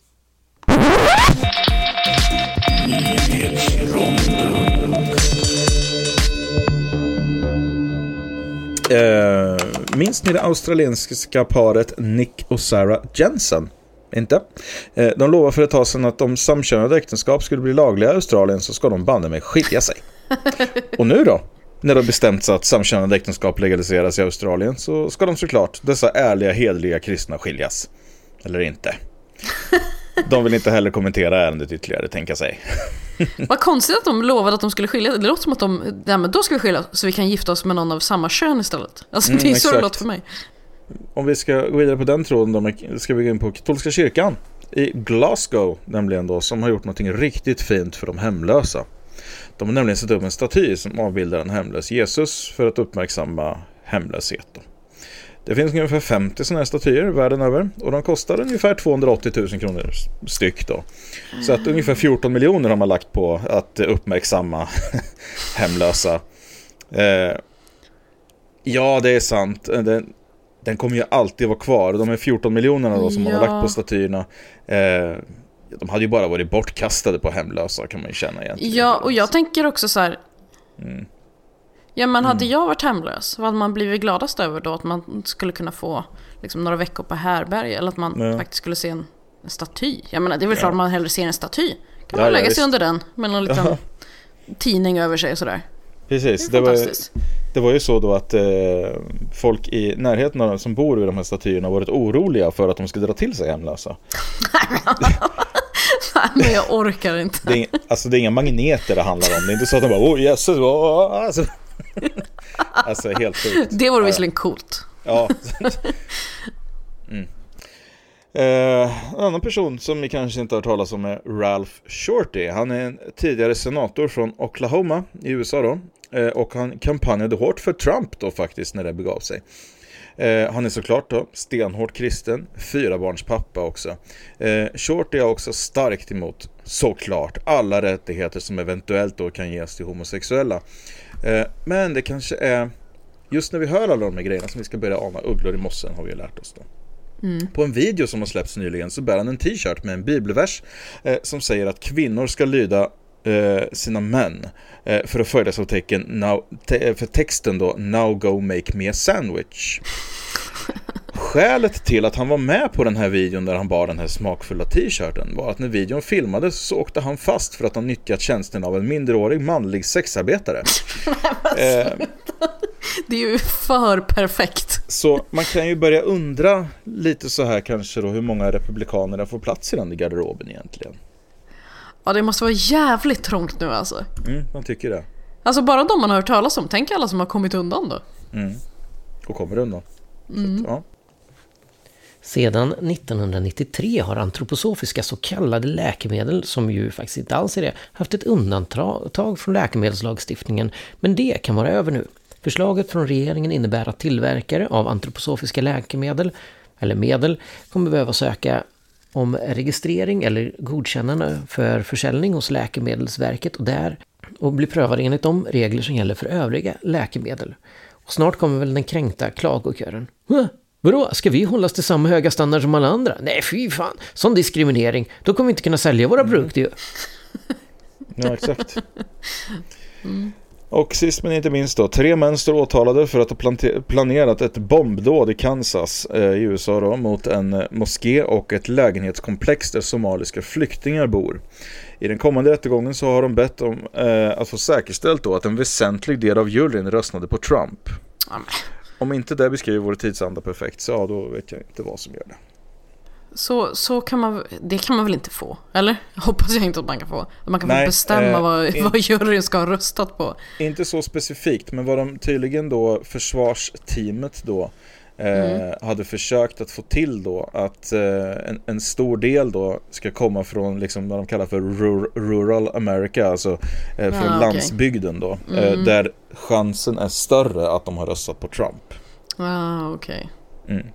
Eh, minns ni det australiensiska paret Nick och Sarah Jensen? Inte? Eh, de lovade för ett tag sedan att om samkönade äktenskap skulle bli lagliga i Australien så ska de banne med skilja sig. Och nu då? När det har bestämt sig att samkönade äktenskap legaliseras i Australien, så ska de såklart, dessa ärliga, hedliga kristna, skiljas. Eller inte. De vill inte heller kommentera ärendet ytterligare, tänka sig. Vad konstigt att de lovade att de skulle skilja. Det låter som att de, ja, men då ska vi skilja så vi kan gifta oss med någon av samma kön istället. Alltså mm, det är så det låter för mig. Om vi ska gå vidare på den tråden då, ska vi gå in på katolska kyrkan i Glasgow, nämligen då, som har gjort något riktigt fint för de hemlösa. De har nämligen satt upp en staty som avbildar en hemlös Jesus för att uppmärksamma hemlöshet då. Det finns ungefär femtio sådana här statyer världen över, och de kostar ungefär tvåhundraåttio tusen kronor styck då. Så att ungefär fjorton miljoner har man lagt på att uppmärksamma hemlösa. Eh, ja, det är sant. Den, den kommer ju alltid vara kvar. De är fjorton miljonerna då som ja. man har lagt på statyerna. Eh, de hade ju bara varit bortkastade på hemlösa, kan man ju känna egentligen. Ja, och jag tänker också så här... Mm. Ja, men hade mm. jag varit hemlös, vad hade man blivit gladast över då? Att man skulle kunna få liksom, några veckor på härberg, eller att man ja. faktiskt skulle se en, en staty. Jag menar, det är väl ja. klart man hellre ser en staty. Kan ja, man lägga ja, sig under den med någon liten ja. tidning över sig och sådär. Precis, det, det, var, det var ju så då att eh, folk i närheten av dem som bor i de här statyerna har varit oroliga för att de ska dra till sig hemlösa. Men jag orkar inte. Det är, alltså det är inga magneter det handlar om. Det är inte så att de bara, åh Jesus, åh, alltså. Alltså helt sjukt. Det vore visserligen coolt. Ja. Mm. Eh, en annan person som ni kanske inte har hört talas om är Ralph Shorty. Han är en tidigare senator från Oklahoma i U S A då. Eh, och han kampanjade hårt för Trump då faktiskt när det begav sig. Eh, han är såklart då stenhårt kristen, fyra barns pappa också. Eh, Shorty är också starkt emot såklart alla rättigheter som eventuellt då kan ges till homosexuella. Eh, men det kanske är just när vi hör alla de här grejerna som vi ska börja ana ugglor i mossen, har vi lärt oss då. Mm. På en video som har släppts nyligen så bär han en t-shirt med en bibelvers eh, som säger att kvinnor ska lyda eh, sina män eh, för att följas av tecken now, te- för texten då, now go make me a sandwich. skälet till att han var med på den här videon där han bar den här smakfulla t-shirten var att när videon filmades så åkte han fast för att han nyttjat tjänsten av en minderårig manlig sexarbetare. eh, Det är ju för perfekt. Så man kan ju börja undra lite så här kanske då hur många republikaner får plats i den garderoben egentligen. Ja, det måste vara jävligt trångt nu alltså. Mm, man tycker det. Alltså bara de man har hört talas om. Tänk alla som har kommit undan då. Mm. Och kommer undan. Mm. Så att, ja. Sedan nittonhundranittiotre har antroposofiska så kallade läkemedel, som ju faktiskt inte alls är det, haft ett undantag från läkemedelslagstiftningen, men det kan vara över nu. Förslaget från regeringen innebär att tillverkare av antroposofiska läkemedel eller medel kommer behöva söka om registrering eller godkännande för försäljning hos Läkemedelsverket och där och bli prövad enligt de regler som gäller för övriga läkemedel. Och snart kommer väl den kränkta klagokören. Huh? Vadå? Ska vi hållas till samma höga standard som alla andra? Nej, fy fan. Sån diskriminering. Då kommer vi inte kunna sälja våra mm. produkter ju. Ja, exakt. Mm. Och sist men inte minst då, tre män står åtalade för att ha plante- planerat ett bombdåd i Kansas eh, i U S A då, mot en eh, moské och ett lägenhetskomplex där somaliska flyktingar bor. I den kommande rättegången så har de bett om eh, att få säkerställt då att en väsentlig del av juryn röstade på Trump. Mm. Om inte det beskriver vår tidsanda perfekt så ja, då vet jag inte vad som gör det. Så, så kan man, det kan man väl inte få, eller? Hoppas jag inte att man kan få. Man kan Nej, få bestämma eh, vad, in, vad juryn ska ha röstat på. Inte så specifikt, men vad de tydligen då, försvarsteamet då, eh, mm. hade försökt att få till då, att eh, en, en stor del då ska komma från liksom vad de kallar för rural, rural America, alltså eh, från ah, landsbygden okay. då, mm. eh, där chansen är större att de har röstat på Trump. Ah, okej. Okay. Mm.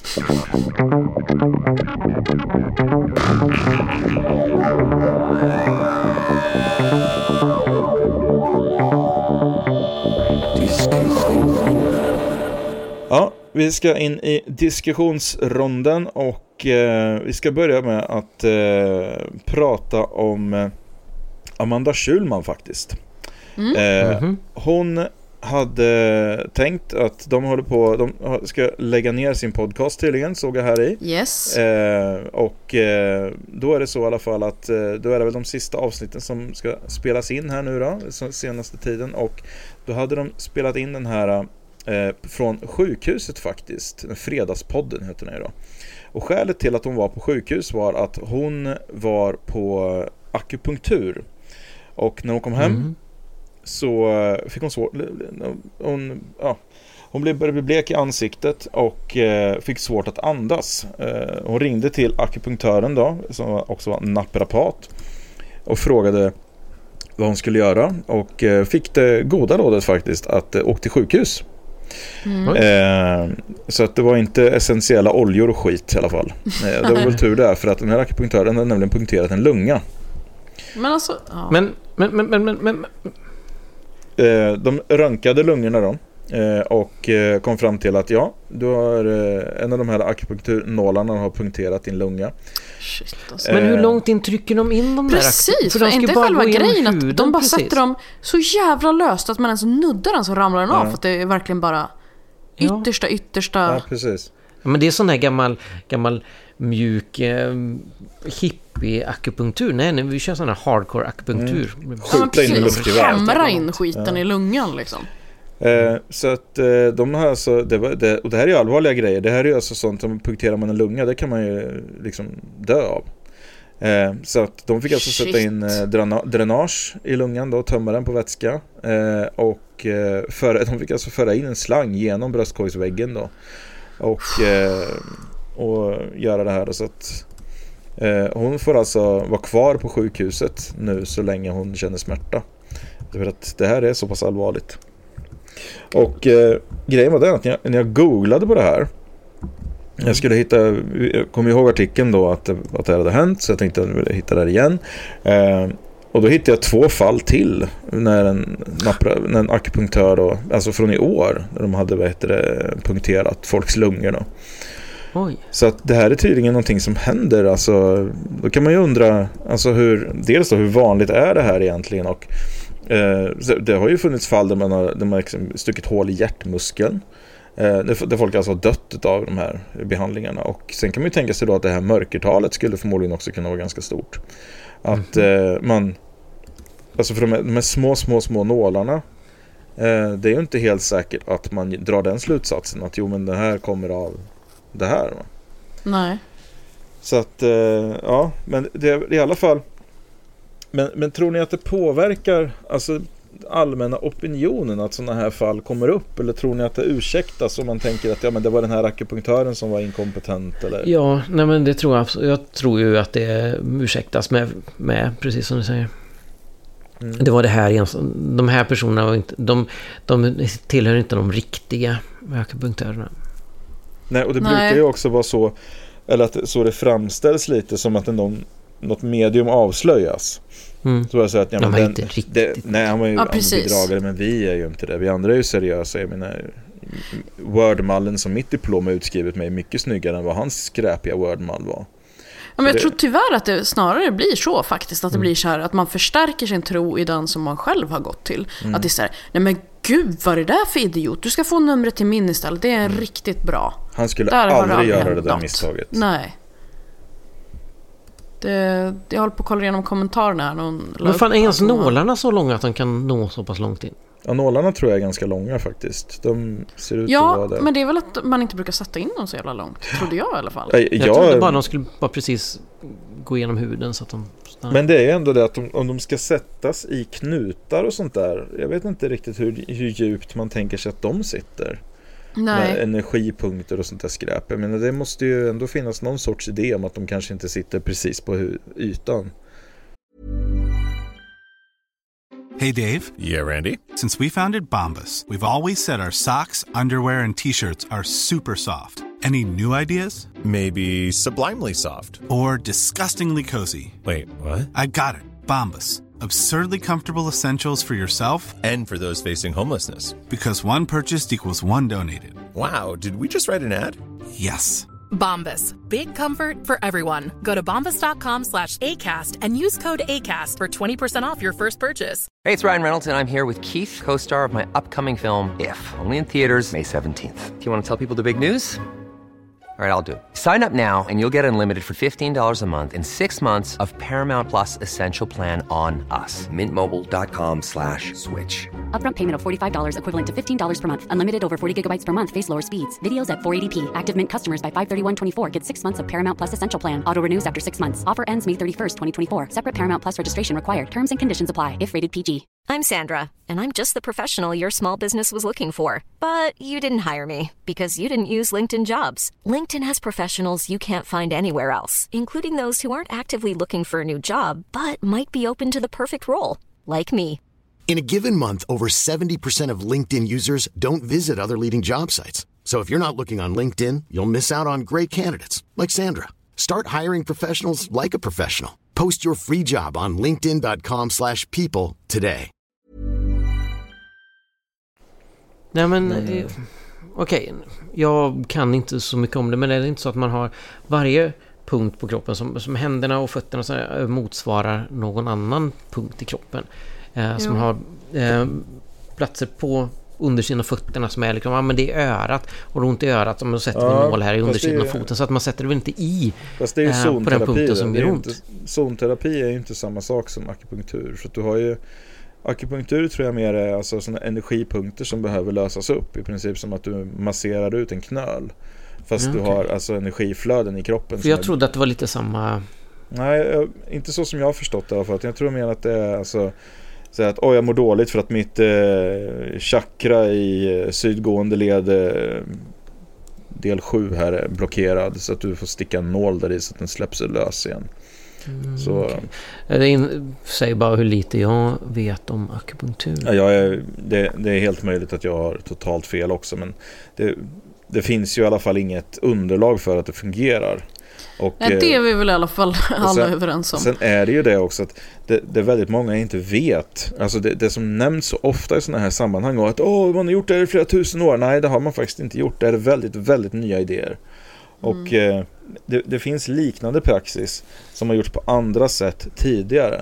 Ja, vi ska in i diskussionsronden och eh, vi ska börja med att eh, prata om eh, Amanda Schulman faktiskt. Mm. Eh, mm-hmm. Hon hade tänkt att de håller på, de ska lägga ner sin podcast tydligen, såg jag här i. Yes. Eh, och eh, då är det så i alla fall att eh, då är det väl de sista avsnitten som ska spelas in här nu då, senaste tiden, och då hade de spelat in den här eh, från sjukhuset faktiskt, den fredagspodden heter den ju då. Och skälet till att hon var på sjukhus var att hon var på akupunktur. Och när hon kom hem mm. så fick hon svårt hon, ja, hon blev, började bli blek i ansiktet och eh, fick svårt att andas. Eh, hon ringde till akupunktören då, som också var naprapat, och frågade vad hon skulle göra och eh, fick det goda rådet faktiskt att eh, åka till sjukhus. Mm. Eh, så att det var inte essentiella oljor och skit i alla fall. Eh, det var väl tur där, för att den här akupunktören hade nämligen punkterat en lunga. Men alltså, ja. men, men, men, men, men, men. Eh, de röntgade lungorna då eh, och eh, kom fram till att ja, du har eh, en av de här akupunkturnålarna har punkterat din lunga. Shit, alltså. Men hur långt in trycker de in de där? Precis, för, för de inte själva grejen att huden, de bara precis. sätter dem så jävla löst att man ens nuddar den så ramlar den ja. av, för att det är verkligen bara yttersta, yttersta. Ja, precis. Ja, men det är sån här gammal, gammal mjuk eh, hippie-akupunktur. Nej, nej, vi kör sån här hardcore-akupunktur. Mm. Skjuta in i luftgevär. Hämra in skiten ja. i lungan liksom. Eh, så att eh, de har alltså, det, var, det, och det här är ju allvarliga grejer. Det här är ju alltså sånt som punkterar man en lunga, det kan man ju liksom dö av. Eh, så att de fick alltså Shit. sätta in eh, drena, dränage i lungan då, tömma den på vätska. Eh, och eh, för, de fick alltså föra in en slang genom bröstkorgsväggen då. Och, eh, och göra det här så att eh, hon får alltså vara kvar på sjukhuset nu så länge hon känner smärta. För att det här är så pass allvarligt. Och eh, grejen var den att när jag, när jag googlade på det här, jag skulle hitta, jag kom ihåg artikeln då att, att det hade hänt, så jag tänkte att jag ville hitta det här igen. Eh, och då hittade jag två fall till när en, när en akupunktör då, alltså från i år, när de hade vad heter det, punkterat folks lungor då. Oj. Så att det här är tydligen någonting som händer. Alltså, då kan man ju undra alltså hur, dels då, hur vanligt är det här egentligen, och eh, det har ju funnits fall där man har, där man liksom stuckit hål i hjärtmuskeln Eh, där folk alltså har dött av de här behandlingarna. Och sen kan man ju tänka sig då att det här mörkertalet skulle förmodligen också kunna vara ganska stort. Att mm. eh, man... Alltså för de här, de här små, små, små nålarna, eh, det är ju inte helt säkert att man drar den slutsatsen att jo, men det här kommer av det här. Va? Nej. Så att, eh, ja, men det är i alla fall... Men, men tror ni att det påverkar alltså allmänna opinionen att sådana här fall kommer upp? Eller tror ni att det ursäktas om man tänker att ja, men det var den här akupunktören som var inkompetent? Eller? Ja, nej men det tror jag. Jag tror ju att det ursäktas med, med precis som du säger. Mm. Det var det här, de här personerna var inte, de, de tillhör inte de riktiga akupunktörerna. Nej, och det Nej. brukar ju också vara så, eller att så det framställs lite som att någon, något medium avslöjas. Mm. Så jag säger att ja, de men är den, inte riktigt. Det, nej, han var ju ja, bedragare, men vi är ju inte det. Vi andra är ju seriösa. Jag menar, Wordmallen som mitt diplom är utskrivet med är mycket snyggare än vad hans skräpiga Wordmall var. Ja, men jag det... tror tyvärr att det snarare blir så faktiskt, att det mm. blir så här att man förstärker sin tro i den som man själv har gått till. Mm. Att det är så här, nej men gud, vad är det där för idiot? Du ska få numret till min istället, det är mm. riktigt bra. Han skulle där aldrig göra det där något. misstaget. Nej. Det, jag håller på att kolla igenom kommentarerna här. Någon men fan, är ens nålarna så långa att de kan nå så pass långt in? Ja, nålarna tror jag är ganska långa faktiskt. De ser ut ja, att vara där. Men det är väl att man inte brukar sätta in dem så jävla långt. Trodde jag i alla fall. Jag, jag trodde bara att de skulle bara precis gå igenom huden så att de... Men det är ju ändå det att de, om de ska sättas i knutar och sånt där. Jag vet inte riktigt hur, hur djupt man tänker sig att de sitter. Nej. Med energipunkter och sånt där skräp. Men det måste ju ändå finnas någon sorts idé om att de kanske inte sitter precis på hu- ytan. Hey Dave. Yeah, Randy. Since we founded Bombas, we've always said our socks, underwear, and t-shirts are super soft. Any new ideas? Maybe sublimely soft. Or disgustingly cozy. Wait, what? I got it. Bombas. Absurdly comfortable essentials for yourself and for those facing homelessness. Because one purchased equals one donated. Wow, did we just write an ad? Yes. Bombas. Big comfort for everyone. Go to bombas.com slash ACAST and use code ACAST for twenty percent off your first purchase. Hey, it's Ryan Reynolds, and I'm here with Keith, co-star of my upcoming film, If, only in theaters May seventeenth. Do you want to tell people the big news? All right, I'll do it. Sign up now and you'll get unlimited for fifteen dollars a month and six months of Paramount Plus Essential Plan on us. Mint Mobile dot com slash switch. Upfront payment of forty-five dollars equivalent to fifteen dollars per month. Unlimited over forty gigabytes per month. Face lower speeds. Videos at four eighty p. Active Mint customers by five thirty-one twenty-four get six months of Paramount Plus Essential Plan. Auto renews after six months. Offer ends May thirty-first, twenty twenty-four. Separate Paramount Plus registration required. Terms and conditions apply if rated P G. I'm Sandra, and I'm just the professional your small business was looking for. But you didn't hire me because you didn't use LinkedIn Jobs. LinkedIn has professionals you can't find anywhere else, including those who aren't actively looking for a new job, but might be open to the perfect role, like me. In a given month, over seventy percent of LinkedIn users don't visit other leading job sites. So if you're not looking on LinkedIn, you'll miss out on great candidates like Sandra. Start hiring professionals like a professional. Post your free job on linkedin dot com slash people today. Nej men, eh, okej, okay. Jag kan inte så mycket om det, men det är inte så att man har varje punkt på kroppen som, som händerna och fötterna så här, motsvarar någon annan punkt i kroppen. Eh, som har eh, platser på under sina fötterna som är liksom, ja men det är örat och ont i örat om man sätter ja, en nål här i undersidan av foten, så att man sätter det väl inte i fast det är ju eh, på den punkten som gör ont. Inte, zonterapi är ju inte samma sak som akupunktur, för att du har ju akupunktur tror jag mer är alltså såna energipunkter som behöver lösas upp, i princip som att du masserar ut en knöl fast ja, okay. du har alltså energiflöden i kroppen. För jag är... trodde att det var lite samma. Nej, inte så som jag har förstått det i alla fall. Jag tror mer att det är alltså så att oj, jag mår dåligt för att mitt eh, chakra i eh, sydgående led eh, del sju här är blockerad, så att du får sticka en nål där i så att den släpps lös igen. Mm, så okay. Det in, säger bara hur lite jag vet om akupunktur. Ja, jag är, det, det är helt möjligt att jag har totalt fel också, men det, det finns ju i alla fall inget underlag för att det fungerar. Och, Nej, det är vi väl i alla fall alla sen, överens om. Sen är det ju det också att det, det väldigt många inte vet. Alltså det, det som nämns så ofta i sådana här sammanhang och att åh, man har gjort det här i flera tusen år. Nej, det har man faktiskt inte gjort. Det är väldigt, väldigt nya idéer. Och mm. eh, det, det finns liknande praxis som har gjorts på andra sätt tidigare.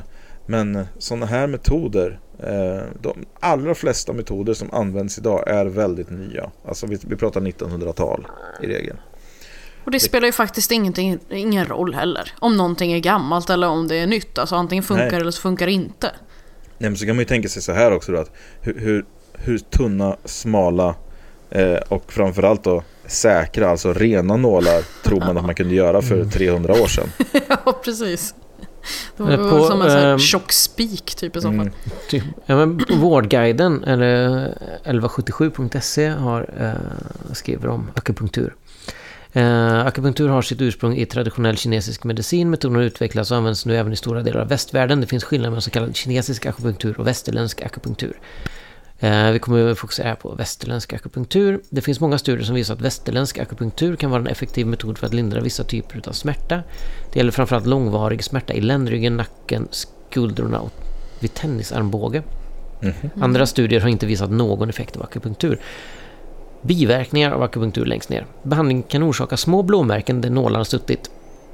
Men sådana här metoder, eh, de allra flesta metoder som används idag är väldigt nya. Alltså vi, vi pratar nittonhundratal i regel. Och det spelar ju faktiskt ingenting, ingen roll heller. Om någonting är gammalt eller om det är nytt. Alltså antingen funkar Nej. eller så funkar det inte. Nej, men så kan man ju tänka sig så här också då, att hur, hur, hur tunna, smala eh, och framförallt då säkra, alltså rena nålar tror man att man kunde göra för trehundra år sedan. Ja, precis. Det var på, som en sån här tjock spik typ i så fall. Mm. Typ. Ja, men på Vårdguiden eller elva sjuttiosju punkt se har eh, skriver om akupunktur. Eh, akupunktur har sitt ursprung i traditionell kinesisk medicin. Metoden utvecklas och används nu även i stora delar av västvärlden. Det finns skillnader mellan så kallad kinesisk akupunktur och västerländsk akupunktur. Eh, vi kommer att fokusera på västerländsk akupunktur. Det finns många studier som visar att västerländsk akupunktur kan vara en effektiv metod för att lindra vissa typer av smärta. Det gäller framförallt långvarig smärta i ländryggen, nacken, skuldrorna och vid tennisarmbåge. Mm-hmm. Andra studier har inte visat någon effekt av akupunktur. Biverkningar av akupunktur längst ner. Behandling kan orsaka små blåmärken där nålarna suttit.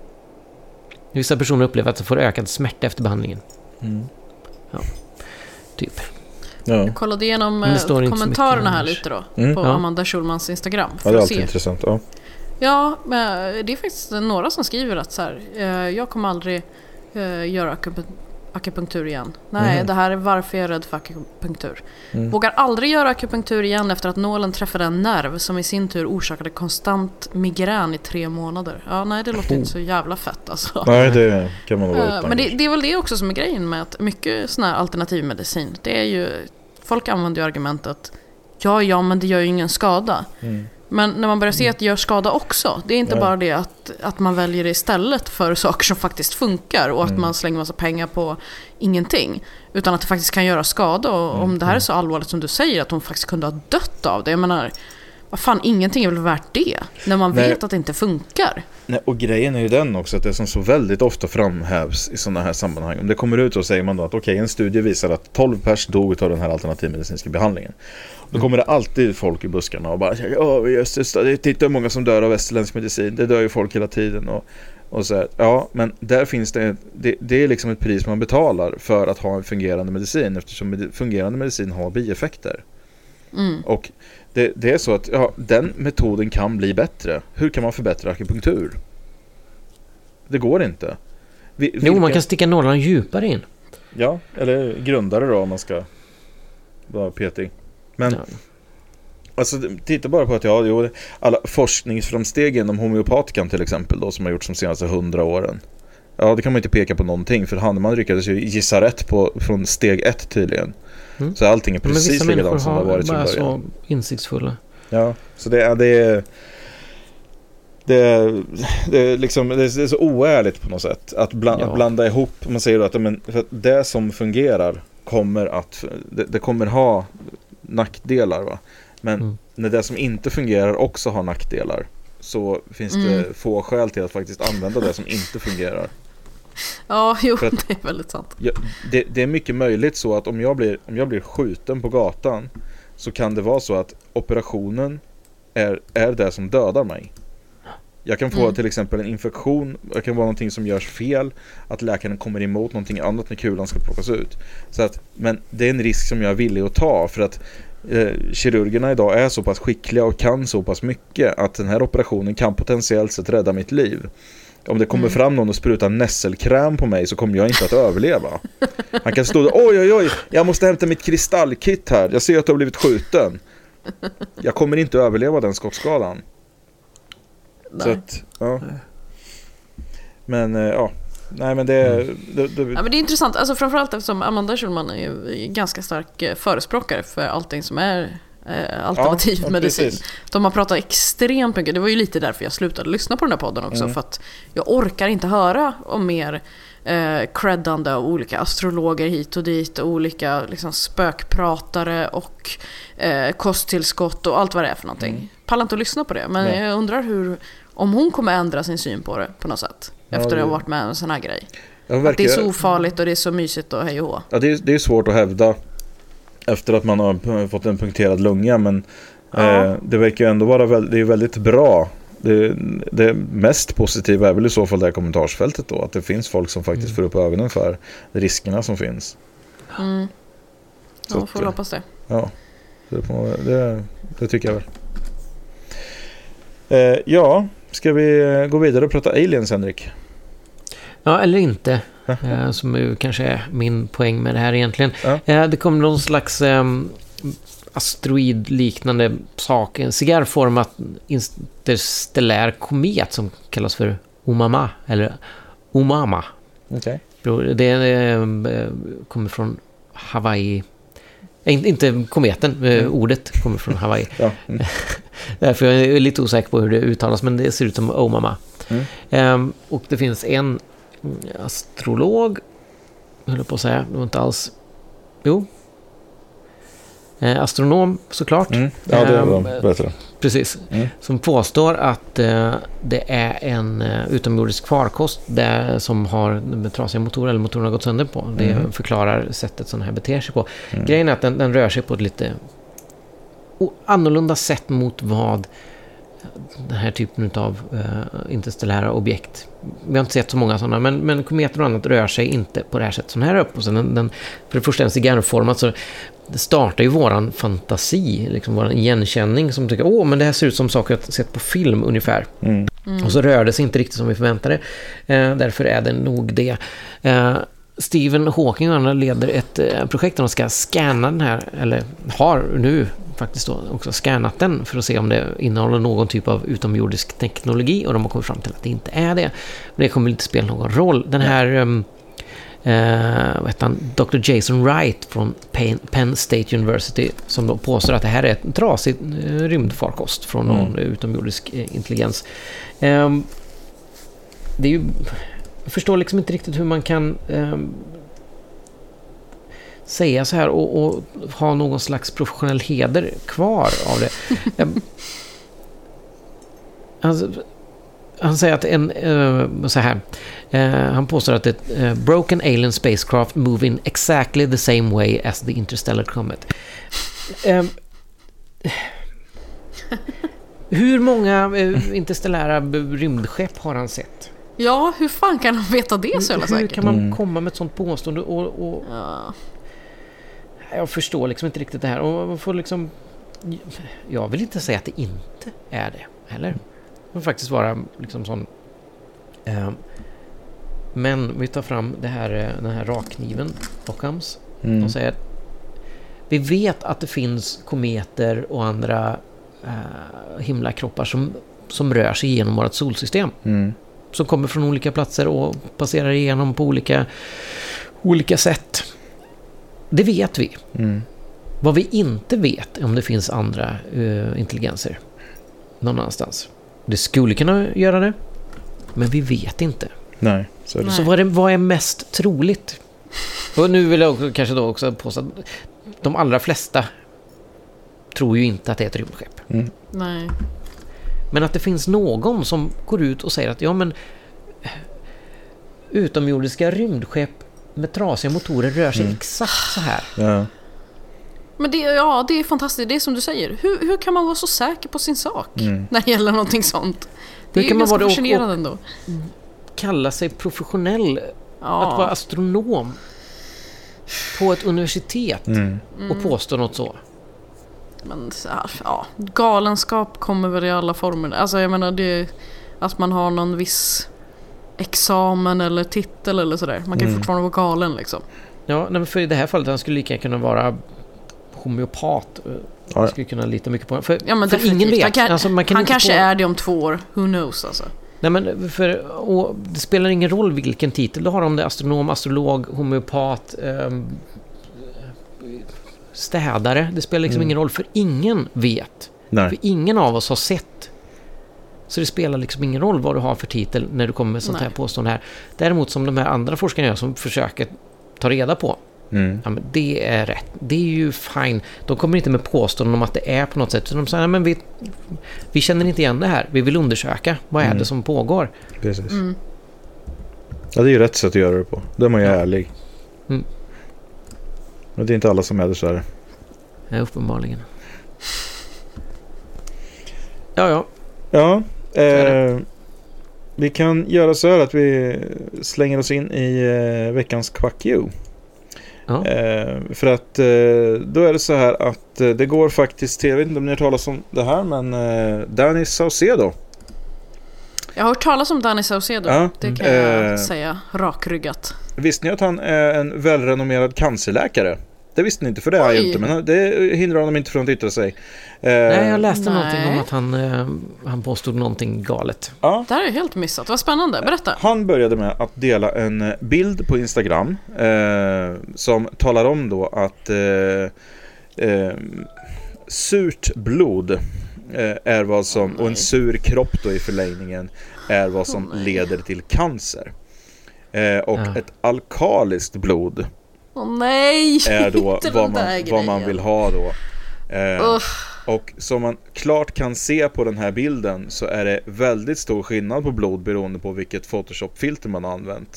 Vissa personer upplever att de får ökad smärta efter behandlingen. Mm. Ja, typ. Ja. Jag kollade igenom kommentarerna här lite då mm. på ja. Amanda Schulmans Instagram. För ja, det är alltid intressant. Ja. ja, men det är faktiskt några som skriver att så här, jag kommer aldrig göra akupunktur akupunktur igen. Nej, mm. det här är varför jag är rädd för akupunktur. Mm. Vågar aldrig göra akupunktur igen efter att nålen träffade en nerv som i sin tur orsakade konstant migrän i tre månader. Ja, nej, det låter oh. inte så jävla fett alltså. Nej, det kan man vara utan. Men det, det är väl det också som är grejen med att mycket sån här alternativmedicin, det är ju, folk använder ju argumentet ja, ja, men det gör ju ingen skada. Mm. Men när man börjar se att det gör skada också, det är inte Nej. bara det att, att man väljer det istället för saker som faktiskt funkar och att mm. man slänger massa pengar på ingenting, utan att det faktiskt kan göra skada. Och mm. om det här är så allvarligt som du säger, att hon faktiskt kunde ha dött av det, jag menar, vad fan, ingenting är väl värt det när man Nej. vet att det inte funkar. Nej, och grejen är ju den också att det som så väldigt ofta framhävs i sådana här sammanhang, om det kommer ut och säger man då att okej, okay, en studie visar att tolv pers dog av den här alternativmedicinska behandlingen. Då kommer det alltid folk i buskarna och bara ja, just det, titta hur många som dör av västerländsk medicin, det dör ju folk hela tiden och, och så här. Ja, men där finns det, det det är liksom ett pris man betalar för att ha en fungerande medicin, eftersom med, fungerande medicin har bieffekter. Mm. Och det, det är så att ja, den metoden kan bli bättre. Hur kan man förbättra akupunktur? Det går inte. Vi, vilka... Jo, man kan sticka nålarna djupare in. Ja, eller grundare då om man ska vara petig. Men ja. Alltså, titta bara på att ja, jo, alla forskningsframsteg inom homeopatikan till exempel då, som har gjorts de senaste hundra åren. Ja, det kan man inte peka på någonting, för Hanneman lyckades ju gissa rätt på från steg ett tydligen. Mm. Så allting är precis likadant som det har varit från början. Så insiktsfulla. Ja, så det är det är det är, det är liksom det är så oärligt på något sätt att blanda, ja. blanda ihop. Man säger då att, men, för att det som fungerar kommer att det, det kommer ha nackdelar, va? Men mm. när det som inte fungerar också har nackdelar, så finns mm. det få skäl till att faktiskt använda det som inte fungerar. Ja, jo, det är väldigt sant. Ja, det, det är mycket möjligt så att om jag blir om jag blir skjuten på gatan, så kan det vara så att operationen är, är det som dödar mig. Jag kan få mm. till exempel en infektion, det kan vara någonting som görs fel, att läkaren kommer emot någonting annat när kulan ska plockas ut. Så att, men det är en risk som jag är villig att ta, för att eh, kirurgerna idag är så pass skickliga och kan så pass mycket att den här operationen kan potentiellt sett rädda mitt liv. Om det kommer mm. fram någon och sprutar nässelkräm på mig, så kommer jag inte att överleva. Han kan stå där, oj oj oj, jag måste hämta mitt kristallkit här, jag ser att du har blivit skjuten. Jag kommer inte att överleva den skottskadan. Så att, ja. Men ja, nej men det, mm. det, det ja, men det är intressant, alltså framförallt eftersom Amanda Schulman är ju ganska stark förespråkare för allting som är eh, alternativ ja, medicin. Precis. De har pratat extremt mycket. Det var ju lite därför jag slutade lyssna på den här podden också, mm. för att jag orkar inte höra om mer eh, creddande av olika astrologer hit och dit, och olika liksom, spökpratare och eh, kosttillskott och allt vad det är för någonting. Mm. Pallar inte att lyssna på det, men ja. jag undrar hur, om hon kommer ändra sin syn på det på något sätt, ja, efter det... att ha varit med en sån här grej. Ja, verkar... Att det är så ofarligt och det är så mysigt och hej och hå. Ja, det är, det är svårt att hävda efter att man har fått en punkterad lunga, men ja. eh, det verkar ju ändå vara väldigt, det är väldigt bra Det, det mest positiva är väl i så fall det här kommentarsfältet då. Att det finns folk som faktiskt mm. får upp ögonen för riskerna som finns. Mm. Ja, så får vi hoppas det. Ja, det, det, det tycker jag väl. Eh, ja, ska vi gå vidare och prata aliens, Henrik? Ja, eller inte. eh, som ju kanske är min poäng med det här egentligen. Ja. Eh, det kom någon slags eh, asteroidliknande sak. En cigarrformat interstellär komet som kallas för Umama. Eller Umama. Okay. Det eh, kommer från Hawaii. Eh, inte kometen, eh, mm. ordet kommer från Hawaii. Ja. Mm. Därför är jag lite osäker på hur det uttalas, men det ser ut som Umama. Mm. Eh, och det finns en astrolog, höll jag på att säga, det var inte alls, jo, eh, astronom såklart. Mm. Ja, det var eh, bättre. Precis, mm. som påstår att eh, det är en eh, utomjordisk farkost där, som har med trasiga motorer eller motorerna har gått sönder på. Mm. Det förklarar sättet som den här beter sig på. Mm. Grejen är att den, den rör sig på ett lite annorlunda sätt mot vad den här typen av uh, interstellära objekt. Vi har inte sett så många sådana, men, men kometer och annat rör sig inte på det här sättet som här upp. Och sen den, den, för det första en cigarrformat, så det startar ju våran fantasi, liksom våran igenkänning som tycker, åh, men det här ser ut som saker jag sett på film ungefär. Mm. Mm. Och så rör det sig inte riktigt som vi förväntade. Uh, därför är det nog det. Uh, Stephen Hawking och andra leder ett uh, projekt där de ska scanna den här, eller har nu faktiskt då också scannat den för att se om det innehåller någon typ av utomjordisk teknologi, och de har kommit fram till att det inte är det. Men det kommer inte spela någon roll. Den här um, uh, vad heter han? doktor Jason Wright från Penn, Penn State University, som då påstår att det här är en trasig uh, rymdfarkost från någon mm. utomjordisk uh, intelligens. Um, det är ju, jag förstår liksom inte riktigt hur man kan um, säga så här och, och ha någon slags professionell heder kvar av det. han, han säger att en uh, så här uh, han påstår att ett uh, broken alien spacecraft move in exactly the same way as the interstellar comet. Uh, hur många uh, interstellära rymdskepp har han sett? Ja, hur fan kan han veta det så jävla säkert? Hur kan man mm. komma med ett sånt påstående och, och ja. Jag förstår liksom inte riktigt det här. Och man får liksom, jag vill inte säga att det inte är det heller. Det får faktiskt vara liksom sån. Eh, men vi tar fram det här, den här rakkniven Ockhams. Mm. Och säger, vi vet att det finns kometer och andra eh, himlakroppar som, som rör sig genom vårt solsystem. Mm. Som kommer från olika platser och passerar igenom på olika, olika sätt. Det vet vi. Mm. Vad vi inte vet är om det finns andra uh, intelligenser någon annanstans. Det skulle kunna göra det, men vi vet inte. Nej, så är det. Så vad är, vad är mest troligt? Och nu vill jag också, kanske då också påstå att de allra flesta tror ju inte att det är ett rymdskepp. Mm. Nej. Men att det finns någon som går ut och säger att ja, men utomjordiska rymdskepp med trasiga motorer rör sig mm. exakt så här. Ja. Men det, ja, det är fantastiskt. Det är som du säger. Hur, hur kan man vara så säker på sin sak mm. när det gäller någonting sånt? Det hur är kan ju man ganska vara fascinerande ändå. Kalla sig professionell. Ja. Att vara astronom på ett universitet mm. och påstå något så. Men ja, galenskap kommer väl i alla former. Alltså jag menar det, att man har någon viss examen eller titel eller sådär. Man kan mm. fortfarande vara galen liksom. Ja, men för i det här fallet han skulle lika kunna vara homeopat. Han skulle kunna lita mycket på. För, ja, men för ingen vet. Han, kan, alltså, man kan han inte kanske på... är det om två år. Who knows alltså. Nej, men för, och det spelar ingen roll vilken titel du har, om det är astronom, astrolog, homeopat, um, städare. Det spelar liksom mm. ingen roll, för ingen vet. Nej. För ingen av oss har sett. Så det spelar liksom ingen roll vad du har för titel när du kommer med sånt Nej. här påstående här. Däremot som de här andra forskarna gör som försöker ta reda på. Mm. Ja, men det är rätt. Det är ju fine. De kommer inte med påståenden om att det är på något sätt. Så de säger, men vi, vi känner inte igen det här. Vi vill undersöka. Vad är mm. det som pågår? Precis. Mm. Ja, det är ju rätt sätt att göra det på. Då är man ju ja. ärlig. Mm. Men det är inte alla som är det så här. Ja, uppenbarligen. Ja, ja. Ja, Eh, vi kan göra så här att vi slänger oss in i eh, veckans Quack You. Ja. Eh, för att eh, då är det så här att eh, det går faktiskt till, jag vet inte om ni har talat om det här, men eh, Danny Saucedo. Jag har hört talas om Danny Saucedo, ja, det kan jag eh, säga rakryggat. Visste ni att han är en välrenommerad cancerläkare? Det visste ni inte, för det är ju inte, men det hindrar honom inte från att yttra sig. Eh, Nej, jag läste nej. någonting om att han, eh, han påstod någonting galet. Ja. Det här är helt missat, vad spännande, berätta. Han började med att dela en bild på Instagram eh, som talar om då att eh, eh, surt blod eh, är vad som, oh, och en sur kropp då i förlängningen är vad som oh, leder till cancer. Eh, och ja. ett alkaliskt blod Åh oh, nej! är då vad man, vad vad man vill ha då. Eh, uh. Och som man klart kan se på den här bilden så är det väldigt stor skillnad på blod beroende på vilket Photoshop-filter man har använt.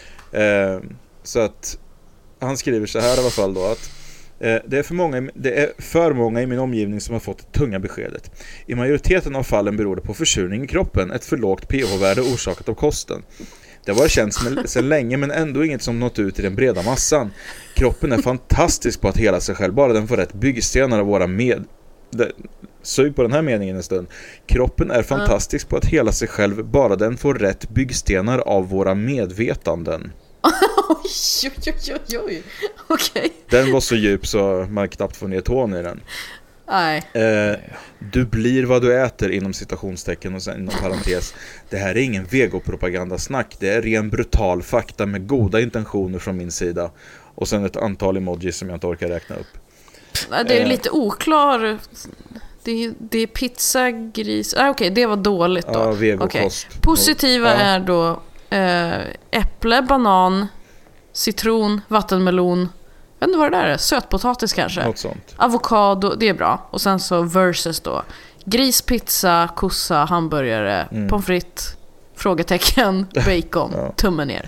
Eh, så att han skriver så här i alla fall då att eh, det, är för många, det är för många i min omgivning som har fått det tunga beskedet. I majoriteten av fallen beror det på försurning i kroppen, ett för lågt pH-värde orsakat av kosten. Det var känt sedan länge, men ändå inget som nått ut i den breda massan. Kroppen är fantastisk på att hela sig själv, bara den får rätt byggstenar av våra med... Sug på den här meningen en stund. Kroppen är fantastisk på att hela sig själv, bara den får rätt byggstenar av våra medvetanden. Oj, oj, oj, oj. Okej. Den var så djup så man knappt får ner tån i den. Nej. Eh, du blir vad du äter inom citationstecken och sen inom parentes. Det här är ingen vegopropagandasnack. Det är ren brutal fakta med goda intentioner från min sida. Och sen ett antal emojis som jag inte orkar räkna upp. Nej, det är lite oklar. Det är, det är pizza, gris. Ah, okej, okay, det var dåligt då. Ja, vegokost. Okay. Positiva ja. är då eh, äpple, banan, citron, vattenmelon. Jag vet inte vad det där är. Sötpotatis kanske. Något sånt. Avokado, det är bra. Och sen så versus då. Gris, pizza, kossa, hamburgare, mm. pommes frites, frågetecken, bacon, ja. tummen ner.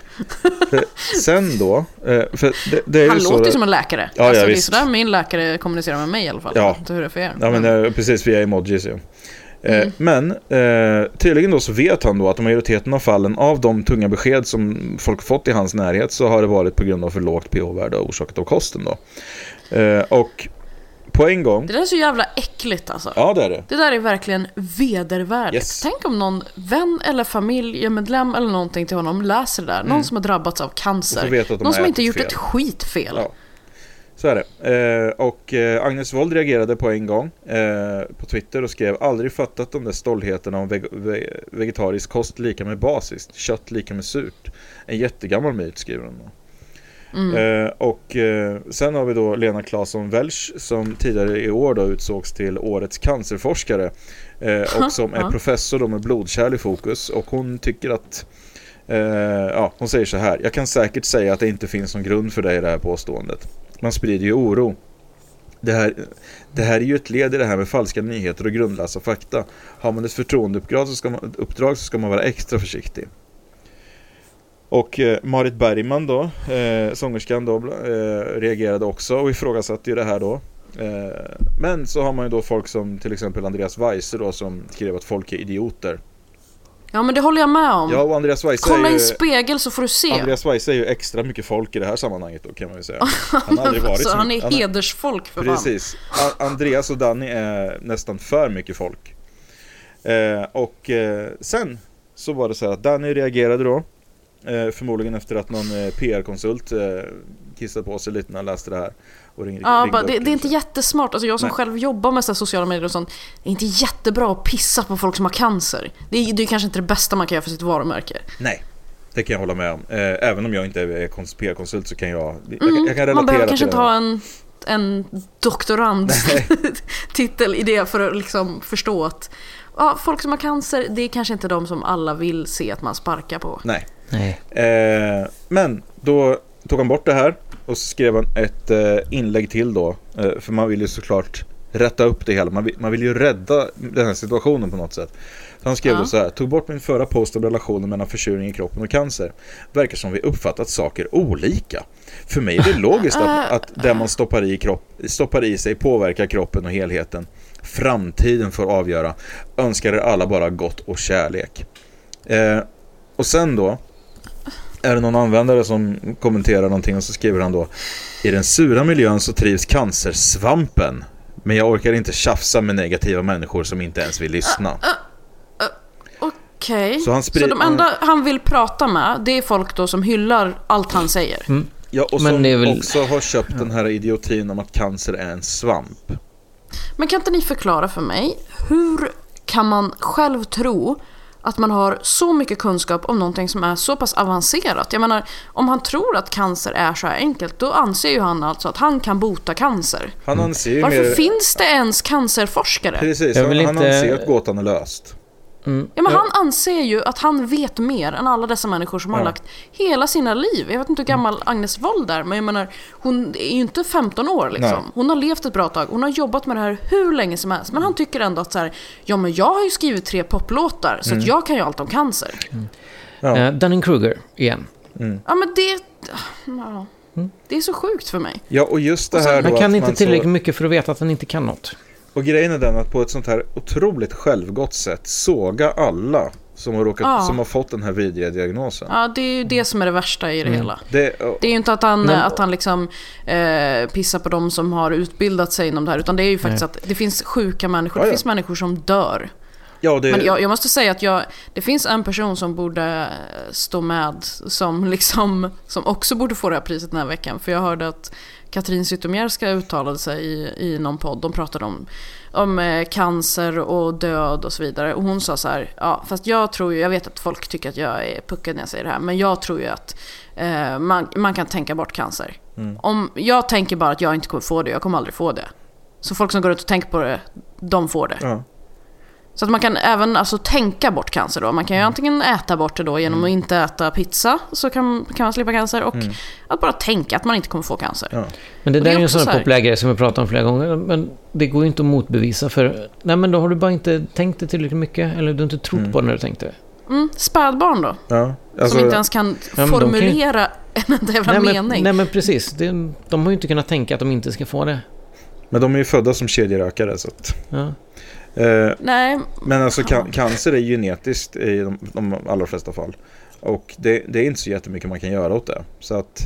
Sen då, för det, det är han ju låter så det... som en läkare. Ja, alltså, ja, det är visst. sådär min läkare kommunicerar med mig i alla fall. Ja, inte hur det är för er. Ja, men mm. precis via emojis. Ja. Mm. Men eh, tydligen då så vet han då att majoriteten av fallen av de tunga besked som folk fått i hans närhet så har det varit på grund av för lågt pH-värde och orsakat av kosten då. Eh, och på en gång... Det där är så jävla äckligt alltså. Ja, det är det. Det där är verkligen vedervärdigt. Yes. Tänk om någon vän eller familjemedlem eller någonting till honom läser det där. Någon mm. som har drabbats av cancer. Någon som inte gjort fel. Ett skitfel. Ja. Så är det. Eh, och eh, Agnes Wold reagerade på en gång eh, på Twitter och skrev: aldrig fattat de där stoltheterna om veg- ve- vegetarisk kost lika med basiskt, kött lika med surt. En jättegammal myt, skriver hon då. Mm. Eh, och eh, sen har vi då Lena Claesson Welch som tidigare i år då utsågs till årets cancerforskare eh, och som är professor då med blodkärl i fokus, och hon tycker att eh, ja, hon säger så här: jag kan säkert säga att det inte finns någon grund för det i det här påståendet. Man sprider ju oro. Det här, det här är ju ett led i det här med falska nyheter och grundlösa fakta. Har man ett förtroendeuppdrag så ska man, uppdrag så ska man vara extra försiktig. Och eh, Marit Bergman då, eh, sångerskan då, eh, reagerade också och ifrågasatte ju det här då. Eh, men så har man ju då folk som till exempel Andreas Weise då, som skrev att folk är idioter. Ja, men det håller jag med om. Ja, och Andreas Weise Kolla i en spegel så får du se. Andreas Weise är ju extra mycket folk i det här sammanhanget då, kan man ju säga. Han har aldrig varit alltså, så han är han hedersfolk för Precis. A- Andreas och Danny är nästan för mycket folk. Eh, och eh, sen så var det så här att Danny reagerade då. Eh, förmodligen efter att någon eh, P R-konsult eh, kissade på sig lite när han läste det här. Och ring, ja, bara, det, det är inte jättesmart. Alltså jag som Nej. själv jobbar med så sociala medier och sånt, det är inte jättebra att pissa på folk som har cancer. Det är, det är kanske inte det bästa man kan göra för sitt varumärke. Nej, det kan jag hålla med om. Eh, även om jag inte är P R-konsult så kan jag, mm, jag, jag kan relatera. Man behöver kanske till inte det. ha en, en doktorand titel i det för att liksom förstå att ja, folk som har cancer, det är kanske inte de som alla vill se att man sparkar på. Nej. Nej. Eh, men då tog han bort det här och så skrev han ett eh, inlägg till då. Eh, för man vill ju såklart rätta upp det hela. Man vill, man vill ju rädda den här situationen på något sätt. Så han skrev ja. då så här: tog bort min förra post om relationen mellan försurning i kroppen och cancer. Verkar som vi uppfattat saker olika. För mig är det logiskt att, att det man stoppar i, kropp, stoppar i sig påverkar kroppen och helheten. framtiden får avgöra. Önskar er alla bara gott och kärlek. Eh, och sen då är det någon användare som kommenterar någonting och så skriver han då: i den sura miljön så trivs cancersvampen, men jag orkar inte tjafsa med negativa människor som inte ens vill lyssna. Uh, uh, uh, Okej, okay. så, sprid- så de enda han vill prata med, det är folk då som hyllar allt han säger. Mm. Ja, och men som det är väl... också har köpt den här idiotin om att cancer är en svamp. Men kan inte ni förklara för mig, hur kan man själv tro att man har så mycket kunskap om någonting som är så pass avancerat? Jag menar, om han tror att cancer är så här enkelt, då anser ju han alltså att han kan bota cancer. Han anser ju Varför mer... finns det ens cancerforskare? Precis, han, inte... han anser att gåtan är löst. Mm. Ja, men han anser ju att han vet mer än alla dessa människor som ja. har lagt hela sina liv. Jag vet inte hur gammal Agnes Wold är, men jag menar, hon är ju inte femton år liksom. Nej. Hon har levt ett bra tag. Hon har jobbat med det här hur länge som helst. Men han tycker ändå att så här, ja men jag har ju skrivit tre poplåtar så mm. att jag kan ju allt om cancer. Mm. Ja. Uh, Dunning-Kruger igen. Mm. Ja, men det ja, mm. det är så sjukt för mig. Ja, och just det här och så, då han kan inte man tillräckligt så... mycket för att veta att han inte kan något. Och grejen är den att på ett sånt här otroligt självgott sätt såga alla som har, råkat, ja. som har fått den här vidriga diagnosen. Ja, det är ju det som är det värsta i det mm. hela. Det, och, det är ju inte att han, men, att han liksom eh, pissar på dem som har utbildat sig inom det här, utan det är ju faktiskt nej. att det finns sjuka människor, ja, ja. det finns människor som dör. Ja, det... Men jag, jag måste säga att jag, det finns en person som borde stå med, som, liksom, som också borde få det här priset den här veckan. För jag hörde att Katrin Zytomierska uttalade sig i, i någon podd. De pratade om, om eh, cancer och död och så vidare. Och hon sa så här, ja, fast jag tror ju, jag vet att folk tycker att jag är puckad när jag säger det här, men jag tror ju att eh, man, man kan tänka bort cancer. Mm. Om, jag tänker bara att jag inte kommer få det, jag kommer aldrig få det. Så folk som går ut och tänker på det, de får det. Ja. Så att man kan även alltså tänka bort cancer då. Man kan ju antingen äta bort det då genom mm. att inte äta pizza, så kan, kan man slippa cancer. Och mm. att bara tänka att man inte kommer få cancer. Ja. Men det där det är ju en sån populär grej som vi pratat om flera gånger. Men det går ju inte att motbevisa, för nej, men då har du bara inte tänkt det tillräckligt mycket. Eller du har inte trott mm. på det när du tänkte. Mm, spädbarn då. Ja, alltså, som inte ens kan ja, formulera kan ju... en enda jävla nej, mening. Men, nej men precis, det, de har ju inte kunnat tänka att de inte ska få det. Men de är ju födda som kedjerökare så att... Ja. Eh, Nej. Men alltså can- cancer är genetiskt i de, de allra flesta fall. Och det, det är inte så jättemycket man kan göra åt det. Så att,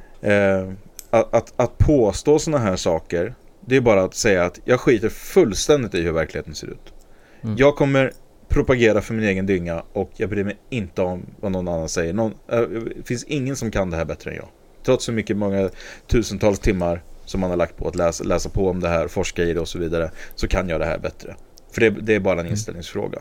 eh, att, att, att påstå såna här saker, det är bara att säga att jag skiter fullständigt i hur verkligheten ser ut. Mm. Jag kommer propagera för min egen dynga och jag bryr mig inte om vad någon annan säger. Någon, eh, det finns ingen som kan det här bättre än jag. Trots hur mycket många tusentals timmar som man har lagt på att läsa, läsa på om det här, forska i det och så vidare, så kan jag det här bättre. För det, det är bara en inställningsfråga.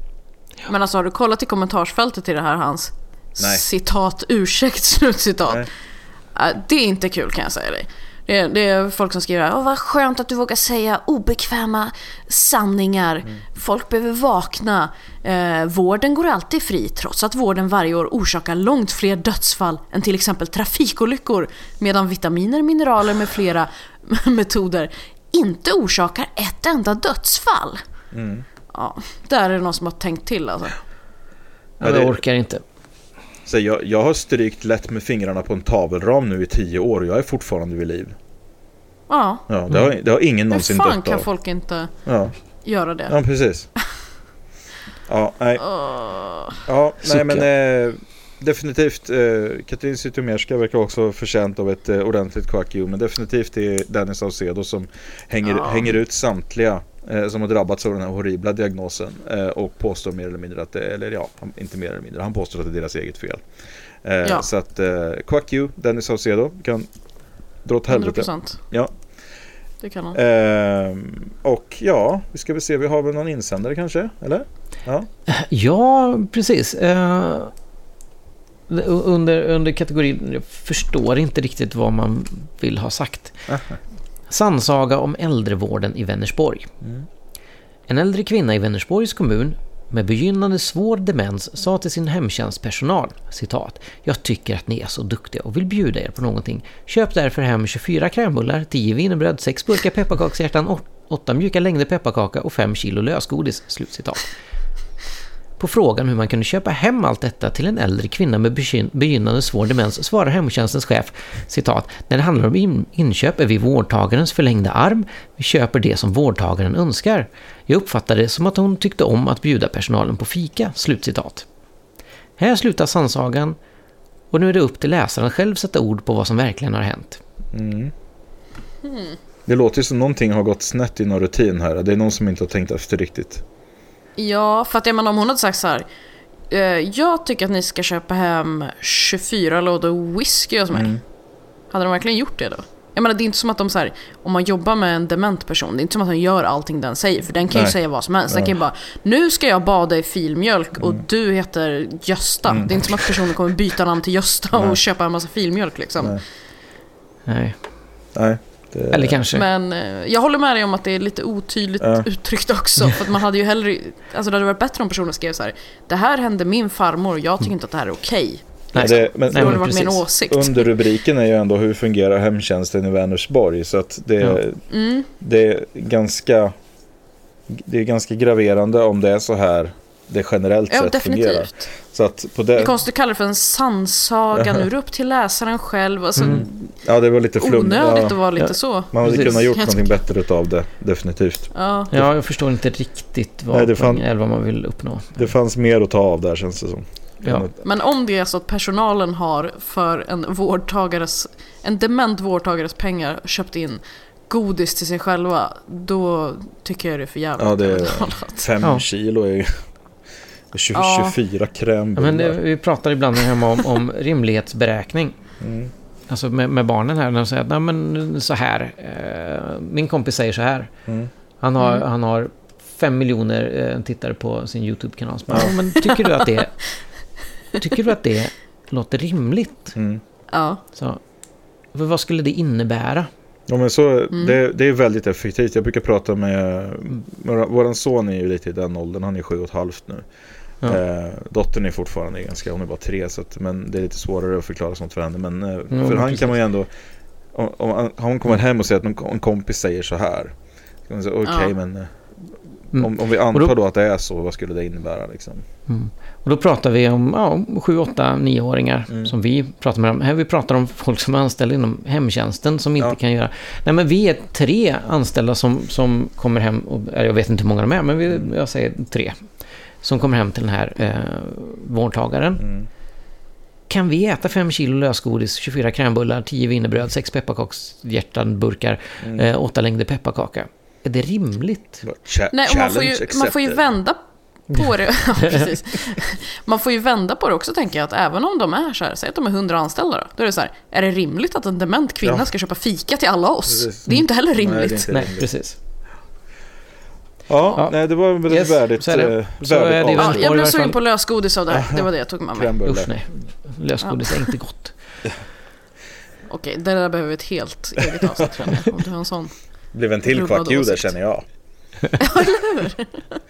Men alltså, har du kollat i kommentarsfältet till det här, hans Nej. citat, ursäkt, slutcitat? Nej. Det är inte kul, kan jag säga dig. Det är, det är folk som skriver, åh vad skönt att du vågar säga obekväma sanningar. Mm. Folk behöver vakna. Eh, vården går alltid fri, trots att vården varje år orsakar långt fler dödsfall än till exempel trafikolyckor, medan vitaminer, mineraler med flera metoder inte orsakar ett enda dödsfall. Mm. Ja, där är det någon som har tänkt till alltså. Ja, jag orkar inte. Så jag, jag har strykt lätt med fingrarna på en tavelram nu i tio år och jag är fortfarande vid liv. Ja. Ja, det har, det har ingen någonsin dött av. Hur fan kan folk inte ja. göra det? Ja, precis. Ja, nej. Uh, ja, nej men eh, definitivt eh, Katrin Zytomierska verkar också förtjänt av ett eh, ordentligt quack you, men definitivt är Danny Saucedo som hänger, uh. hänger ut samtliga eh, som har drabbats av den här horribla diagnosen eh, och påstår mer eller mindre att det, eller ja, inte mer eller mindre, han påstår att det är deras eget fel. Eh, ja. Så att eh, quack you, Danny Saucedo kan dra åt helvete. hundra procent. Ja. Det kan han. Eh, och ja, vi ska väl se, vi har väl någon insändare kanske, eller? Ja, ja precis. Eh, under, under kategorin, jag förstår inte riktigt vad man vill ha sagt. Aha. Sannsaga om äldrevården i Vänersborg. Mm. En äldre kvinna i Vänersborgs kommun med begynnande svår demens sa till sin hemtjänstpersonal, citat, jag tycker att ni är så duktiga och vill bjuda er på någonting. Köp därför hem tjugofyra krämbullar, tio wienerbröd, sex burkar pepparkakshjärtan, åtta mjuka längder pepparkaka och fem kilo lösgodis, slutcitat. På frågan hur man kunde köpa hem allt detta till en äldre kvinna med begyn- begynnande svår demens svarar hemtjänstens chef, citat, när det handlar om in- inköp är vi vårdtagarens förlängda arm, vi köper det som vårdtagaren önskar. Jag uppfattade det som att hon tyckte om att bjuda personalen på fika, slutcitat. Här slutar sannsagan och nu är det upp till läsaren själv sätta ord på vad som verkligen har hänt. Mm. Mm. Det låter ju som någonting har gått snett i någon rutin här. Det är någon som inte har tänkt efter riktigt. Ja, för att jag menar, om hon hade sagt så här, eh, jag tycker att ni ska köpa hem tjugofyra lådor whisky och så mm. Hade de verkligen gjort det då? Jag menar, det är inte som att de så här, om man jobbar med en dement person, det är inte som att de gör allting den säger, för den kan Nej. ju säga vad som helst. Den kan ju bara, nu ska jag bada i filmjölk och mm. du heter Gösta. Mm. Det är inte som att personen kommer byta namn till Gösta Nej. och köpa en massa filmjölk liksom. Nej. Nej. Nej. Det... Eller kanske. Men eh, jag håller med dig om att det är lite otydligt ja. uttryckt också. För att man hade ju hellre, alltså det hade varit bättre om personen skrev så här: det här hände min farmor, jag tycker inte att det här är okej. Nej, det, men, det hade varit min åsikt. Under rubriken är ju ändå hur fungerar hemtjänsten i Vänersborg. Så att det, ja. mm. det är ganska det är ganska graverande om det är så här det generellt ja, sett definitivt. fungerar. Så att på det... det är konstigt att kalla det för en sannsaga. Nu är det upp till läsaren själv. Alltså, mm. Ja, det var lite flummigt. Onödigt ja. att vara lite ja. så. Man hade kunnat gjort någonting bättre utav det, definitivt. Ja, ja jag förstår inte riktigt vad, Nej, fann... eller vad man vill uppnå. Det fanns mer att ta av där, känns det som. Ja. Men om det är så att personalen har för en vårdtagares, en dement vårdtagares pengar köpt in godis till sig själva, då tycker jag det är för jävligt. Ja, det är fem ja. kilo är tjugo, ja. tjugofyra krämbullar. Ja, men det, vi pratar ibland hemma om, om rimlighetsberäkning. Mm. Alltså med, med barnen här, när de säger att nej, men så här, eh, min kompis säger så här. Mm. Han har, mm. han har fem miljoner eh, tittare på sin YouTube-kanal. Ja. Ja, men tycker du att det tycker du att det låter rimligt? Mm. Ja. Så, för vad skulle det innebära? Ja, men så, mm. det, det är väldigt effektivt. Jag brukar prata med, med våran son är ju lite i den åldern, han är sju och ett halvt nu. Ja. Eh, dottern är fortfarande ganska, hon är bara tre, så att, men det är lite svårare att förklara sånt för henne. Men eh, mm, för han precis. Kan man ju ändå, om, om hon kommer hem och säger att en, en kompis säger så här, ska man säga okej, okay, ja. men mm. om, om vi antar då, då att det är så, vad skulle det innebära liksom? Mm. Och då pratar vi om ja, sju, åtta, nioåringar mm. som vi pratar med dem. Här vi pratar om folk som är anställda inom hemtjänsten som inte ja. kan göra. Nej, men vi är tre anställda som, som kommer hem, och, jag vet inte hur många de är, men vi, jag säger tre som kommer hem till den här eh, vårdtagaren. Mm. Kan vi äta fem kilo lösgodis, tjugofyra krämbullar, tio wienerbröd, sex pepparkakshjärtan, burkar, mm. eh, åtta längder pepparkaka? Är det rimligt? Ch- Nej, man får, ju, man får ju vända på det. Ja, precis. Man får ju vända på det också, tänker jag, att även om de är så här, säg att de är hundra anställda då, då är det så här, är det rimligt att en dement kvinna ja. ska köpa fika till alla oss? Precis. Det är inte heller rimligt. Nej, det är inte Nej rimligt. precis. Ja, ja, nej, det var väldigt yes, värdigt. Så är det. Så är det ja, jag blev så in på lösgodis av det här. Det var det jag tog med mig. Usch, nej. Lösgodis ja. är inte gott. Okej, det där behöver vi ett helt eget avsnitt, tror jag. Om du har en sån. Det blev en till kvartjuder, känner jag. Ja, eller hur?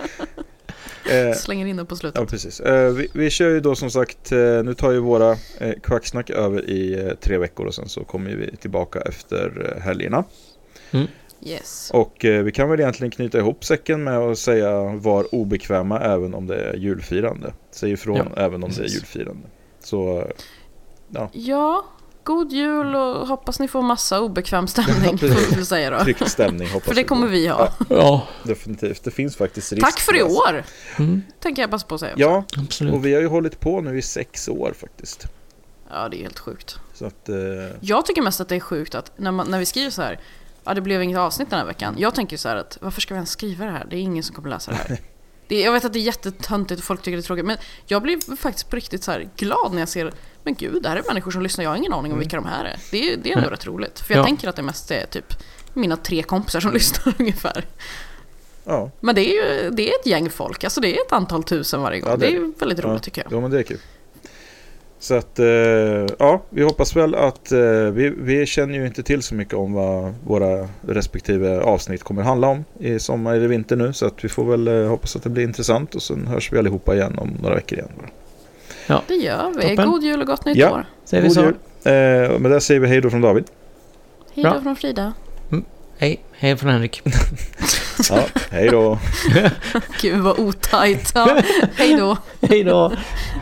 Eh, Slänger in den på slutet. Ja, precis. Eh, vi, vi kör ju då som sagt, eh, nu tar ju våra eh, kvacksnack över i eh, tre veckor och sen så kommer vi tillbaka efter eh, helgerna. Mm. Yes. Och eh, vi kan väl egentligen knyta ihop säcken med att säga var obekväma även om det är julfirande. Säg ifrån ja, även om precis. det är julfirande. Så, ja. Ja, god jul och hoppas ni får massa obekväm stämning, får vi säga då. Tryckt stämning, hoppas för det kommer vi ha. Ja. ja. Definitivt, det finns faktiskt risk. Tack för i år, mm. tänker jag passa på att säga. Ja, absolut. Och vi har ju hållit på nu i sex år faktiskt. Ja, det är helt sjukt. Så att, eh... jag tycker mest att det är sjukt att när, man, när vi skriver så här, ja, det blev inget avsnitt den här veckan. Jag tänker så här att, varför ska vi ens skriva det här? Det är ingen som kommer läsa det här. Det, jag vet att det är jättetöntigt och folk tycker det är tråkigt, men jag blir faktiskt på riktigt så här glad när jag ser, men gud, det här är människor som lyssnar. Jag har ingen aning om vilka de här är. Det är, det är ändå rätt roligt. För jag ja. tänker att det mest är typ mina tre kompisar som lyssnar ungefär. Ja. Men det är ju det är ett gäng folk. Alltså det är ett antal tusen varje gång. Ja, det, det är väldigt roligt ja. tycker jag. Ja, men det är kul. Så att, eh, ja, vi hoppas väl att eh, vi, vi känner ju inte till så mycket om vad våra respektive avsnitt kommer handla om i sommar eller vinter nu. Så att vi får väl eh, hoppas att det blir intressant och sen hörs vi allihopa igen om några veckor igen. Ja, det gör vi. Toppen. God jul och gott nytt ja, år. Säger vi så. Jul. Eh, men där säger vi hej då från David. Hej då från Frida. Mm. Hej, hej från Henrik. Ja, hej då. Gud vad otajt. Ja, hej då. Hej då.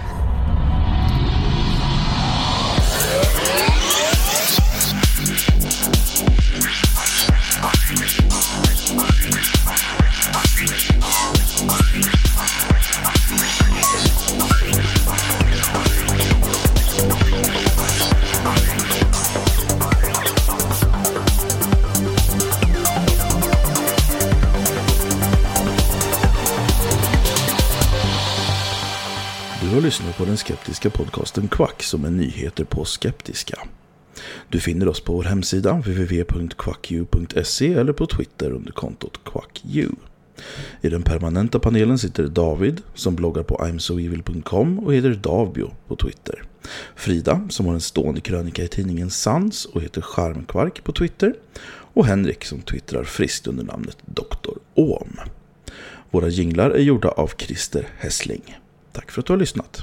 Du har lyssnat på den skeptiska podcasten Quack som är nyheter på skeptiska. Du finner oss på vår hemsida w w w punkt quacku punkt se eller på Twitter under kontot quacku. I den permanenta panelen sitter David som bloggar på i'm so evil punkt com och heter Davbio på Twitter. Frida som har en stående krönika i tidningen Sans och heter Charmkvark på Twitter. Och Henrik som twittrar friskt under namnet doktor Ohm. Våra jinglar är gjorda av Christer Hessling. Tack för att du har lyssnat.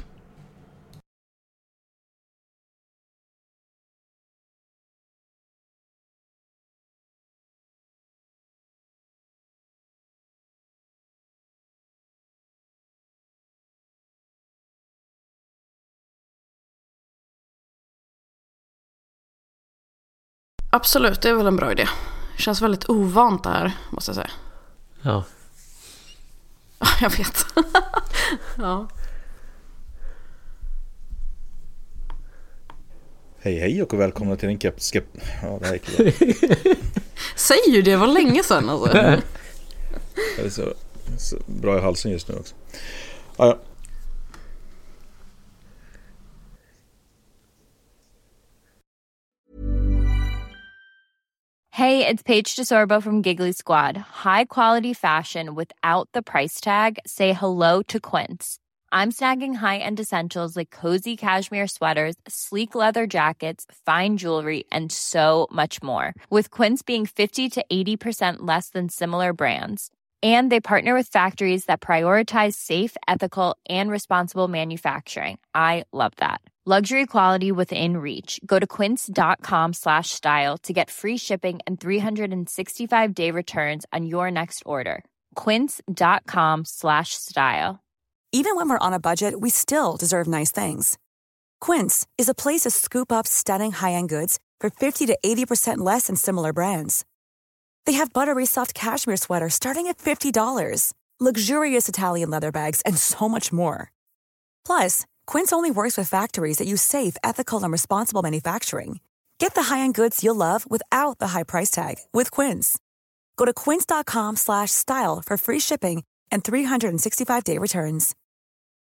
Absolut, det är väl en bra idé. Känns väldigt ovant det här, måste jag säga. Ja. Jag vet. Ja. Hej hej och välkomna till en kept skep... Ja, det här är kul. Säg ju det, var länge sedan alltså. Det är så, så bra i halsen just nu också. Ja, ja. Hey, it's Paige DeSorbo from Giggly Squad. High quality fashion without the price tag. Say hello to Quince. I'm snagging high-end essentials like cozy cashmere sweaters, sleek leather jackets, fine jewelry, and so much more. With Quince being fifty to eighty percent less than similar brands. And they partner with factories that prioritize safe, ethical, and responsible manufacturing. I love that. Luxury quality within reach. Go to quince.com slash style to get free shipping and three sixty-five day returns on your next order. Quince.com slash style. Even when we're on a budget, we still deserve nice things. Quince is a place to scoop up stunning high-end goods for fifty to eighty percent less than similar brands. They have buttery soft cashmere sweaters starting at fifty dollars, luxurious Italian leather bags, and so much more. Plus, Quince only works with factories that use safe, ethical, and responsible manufacturing. Get the high-end goods you'll love without the high price tag with Quince. Go to quince.com slash style for free shipping and three sixty-five day returns.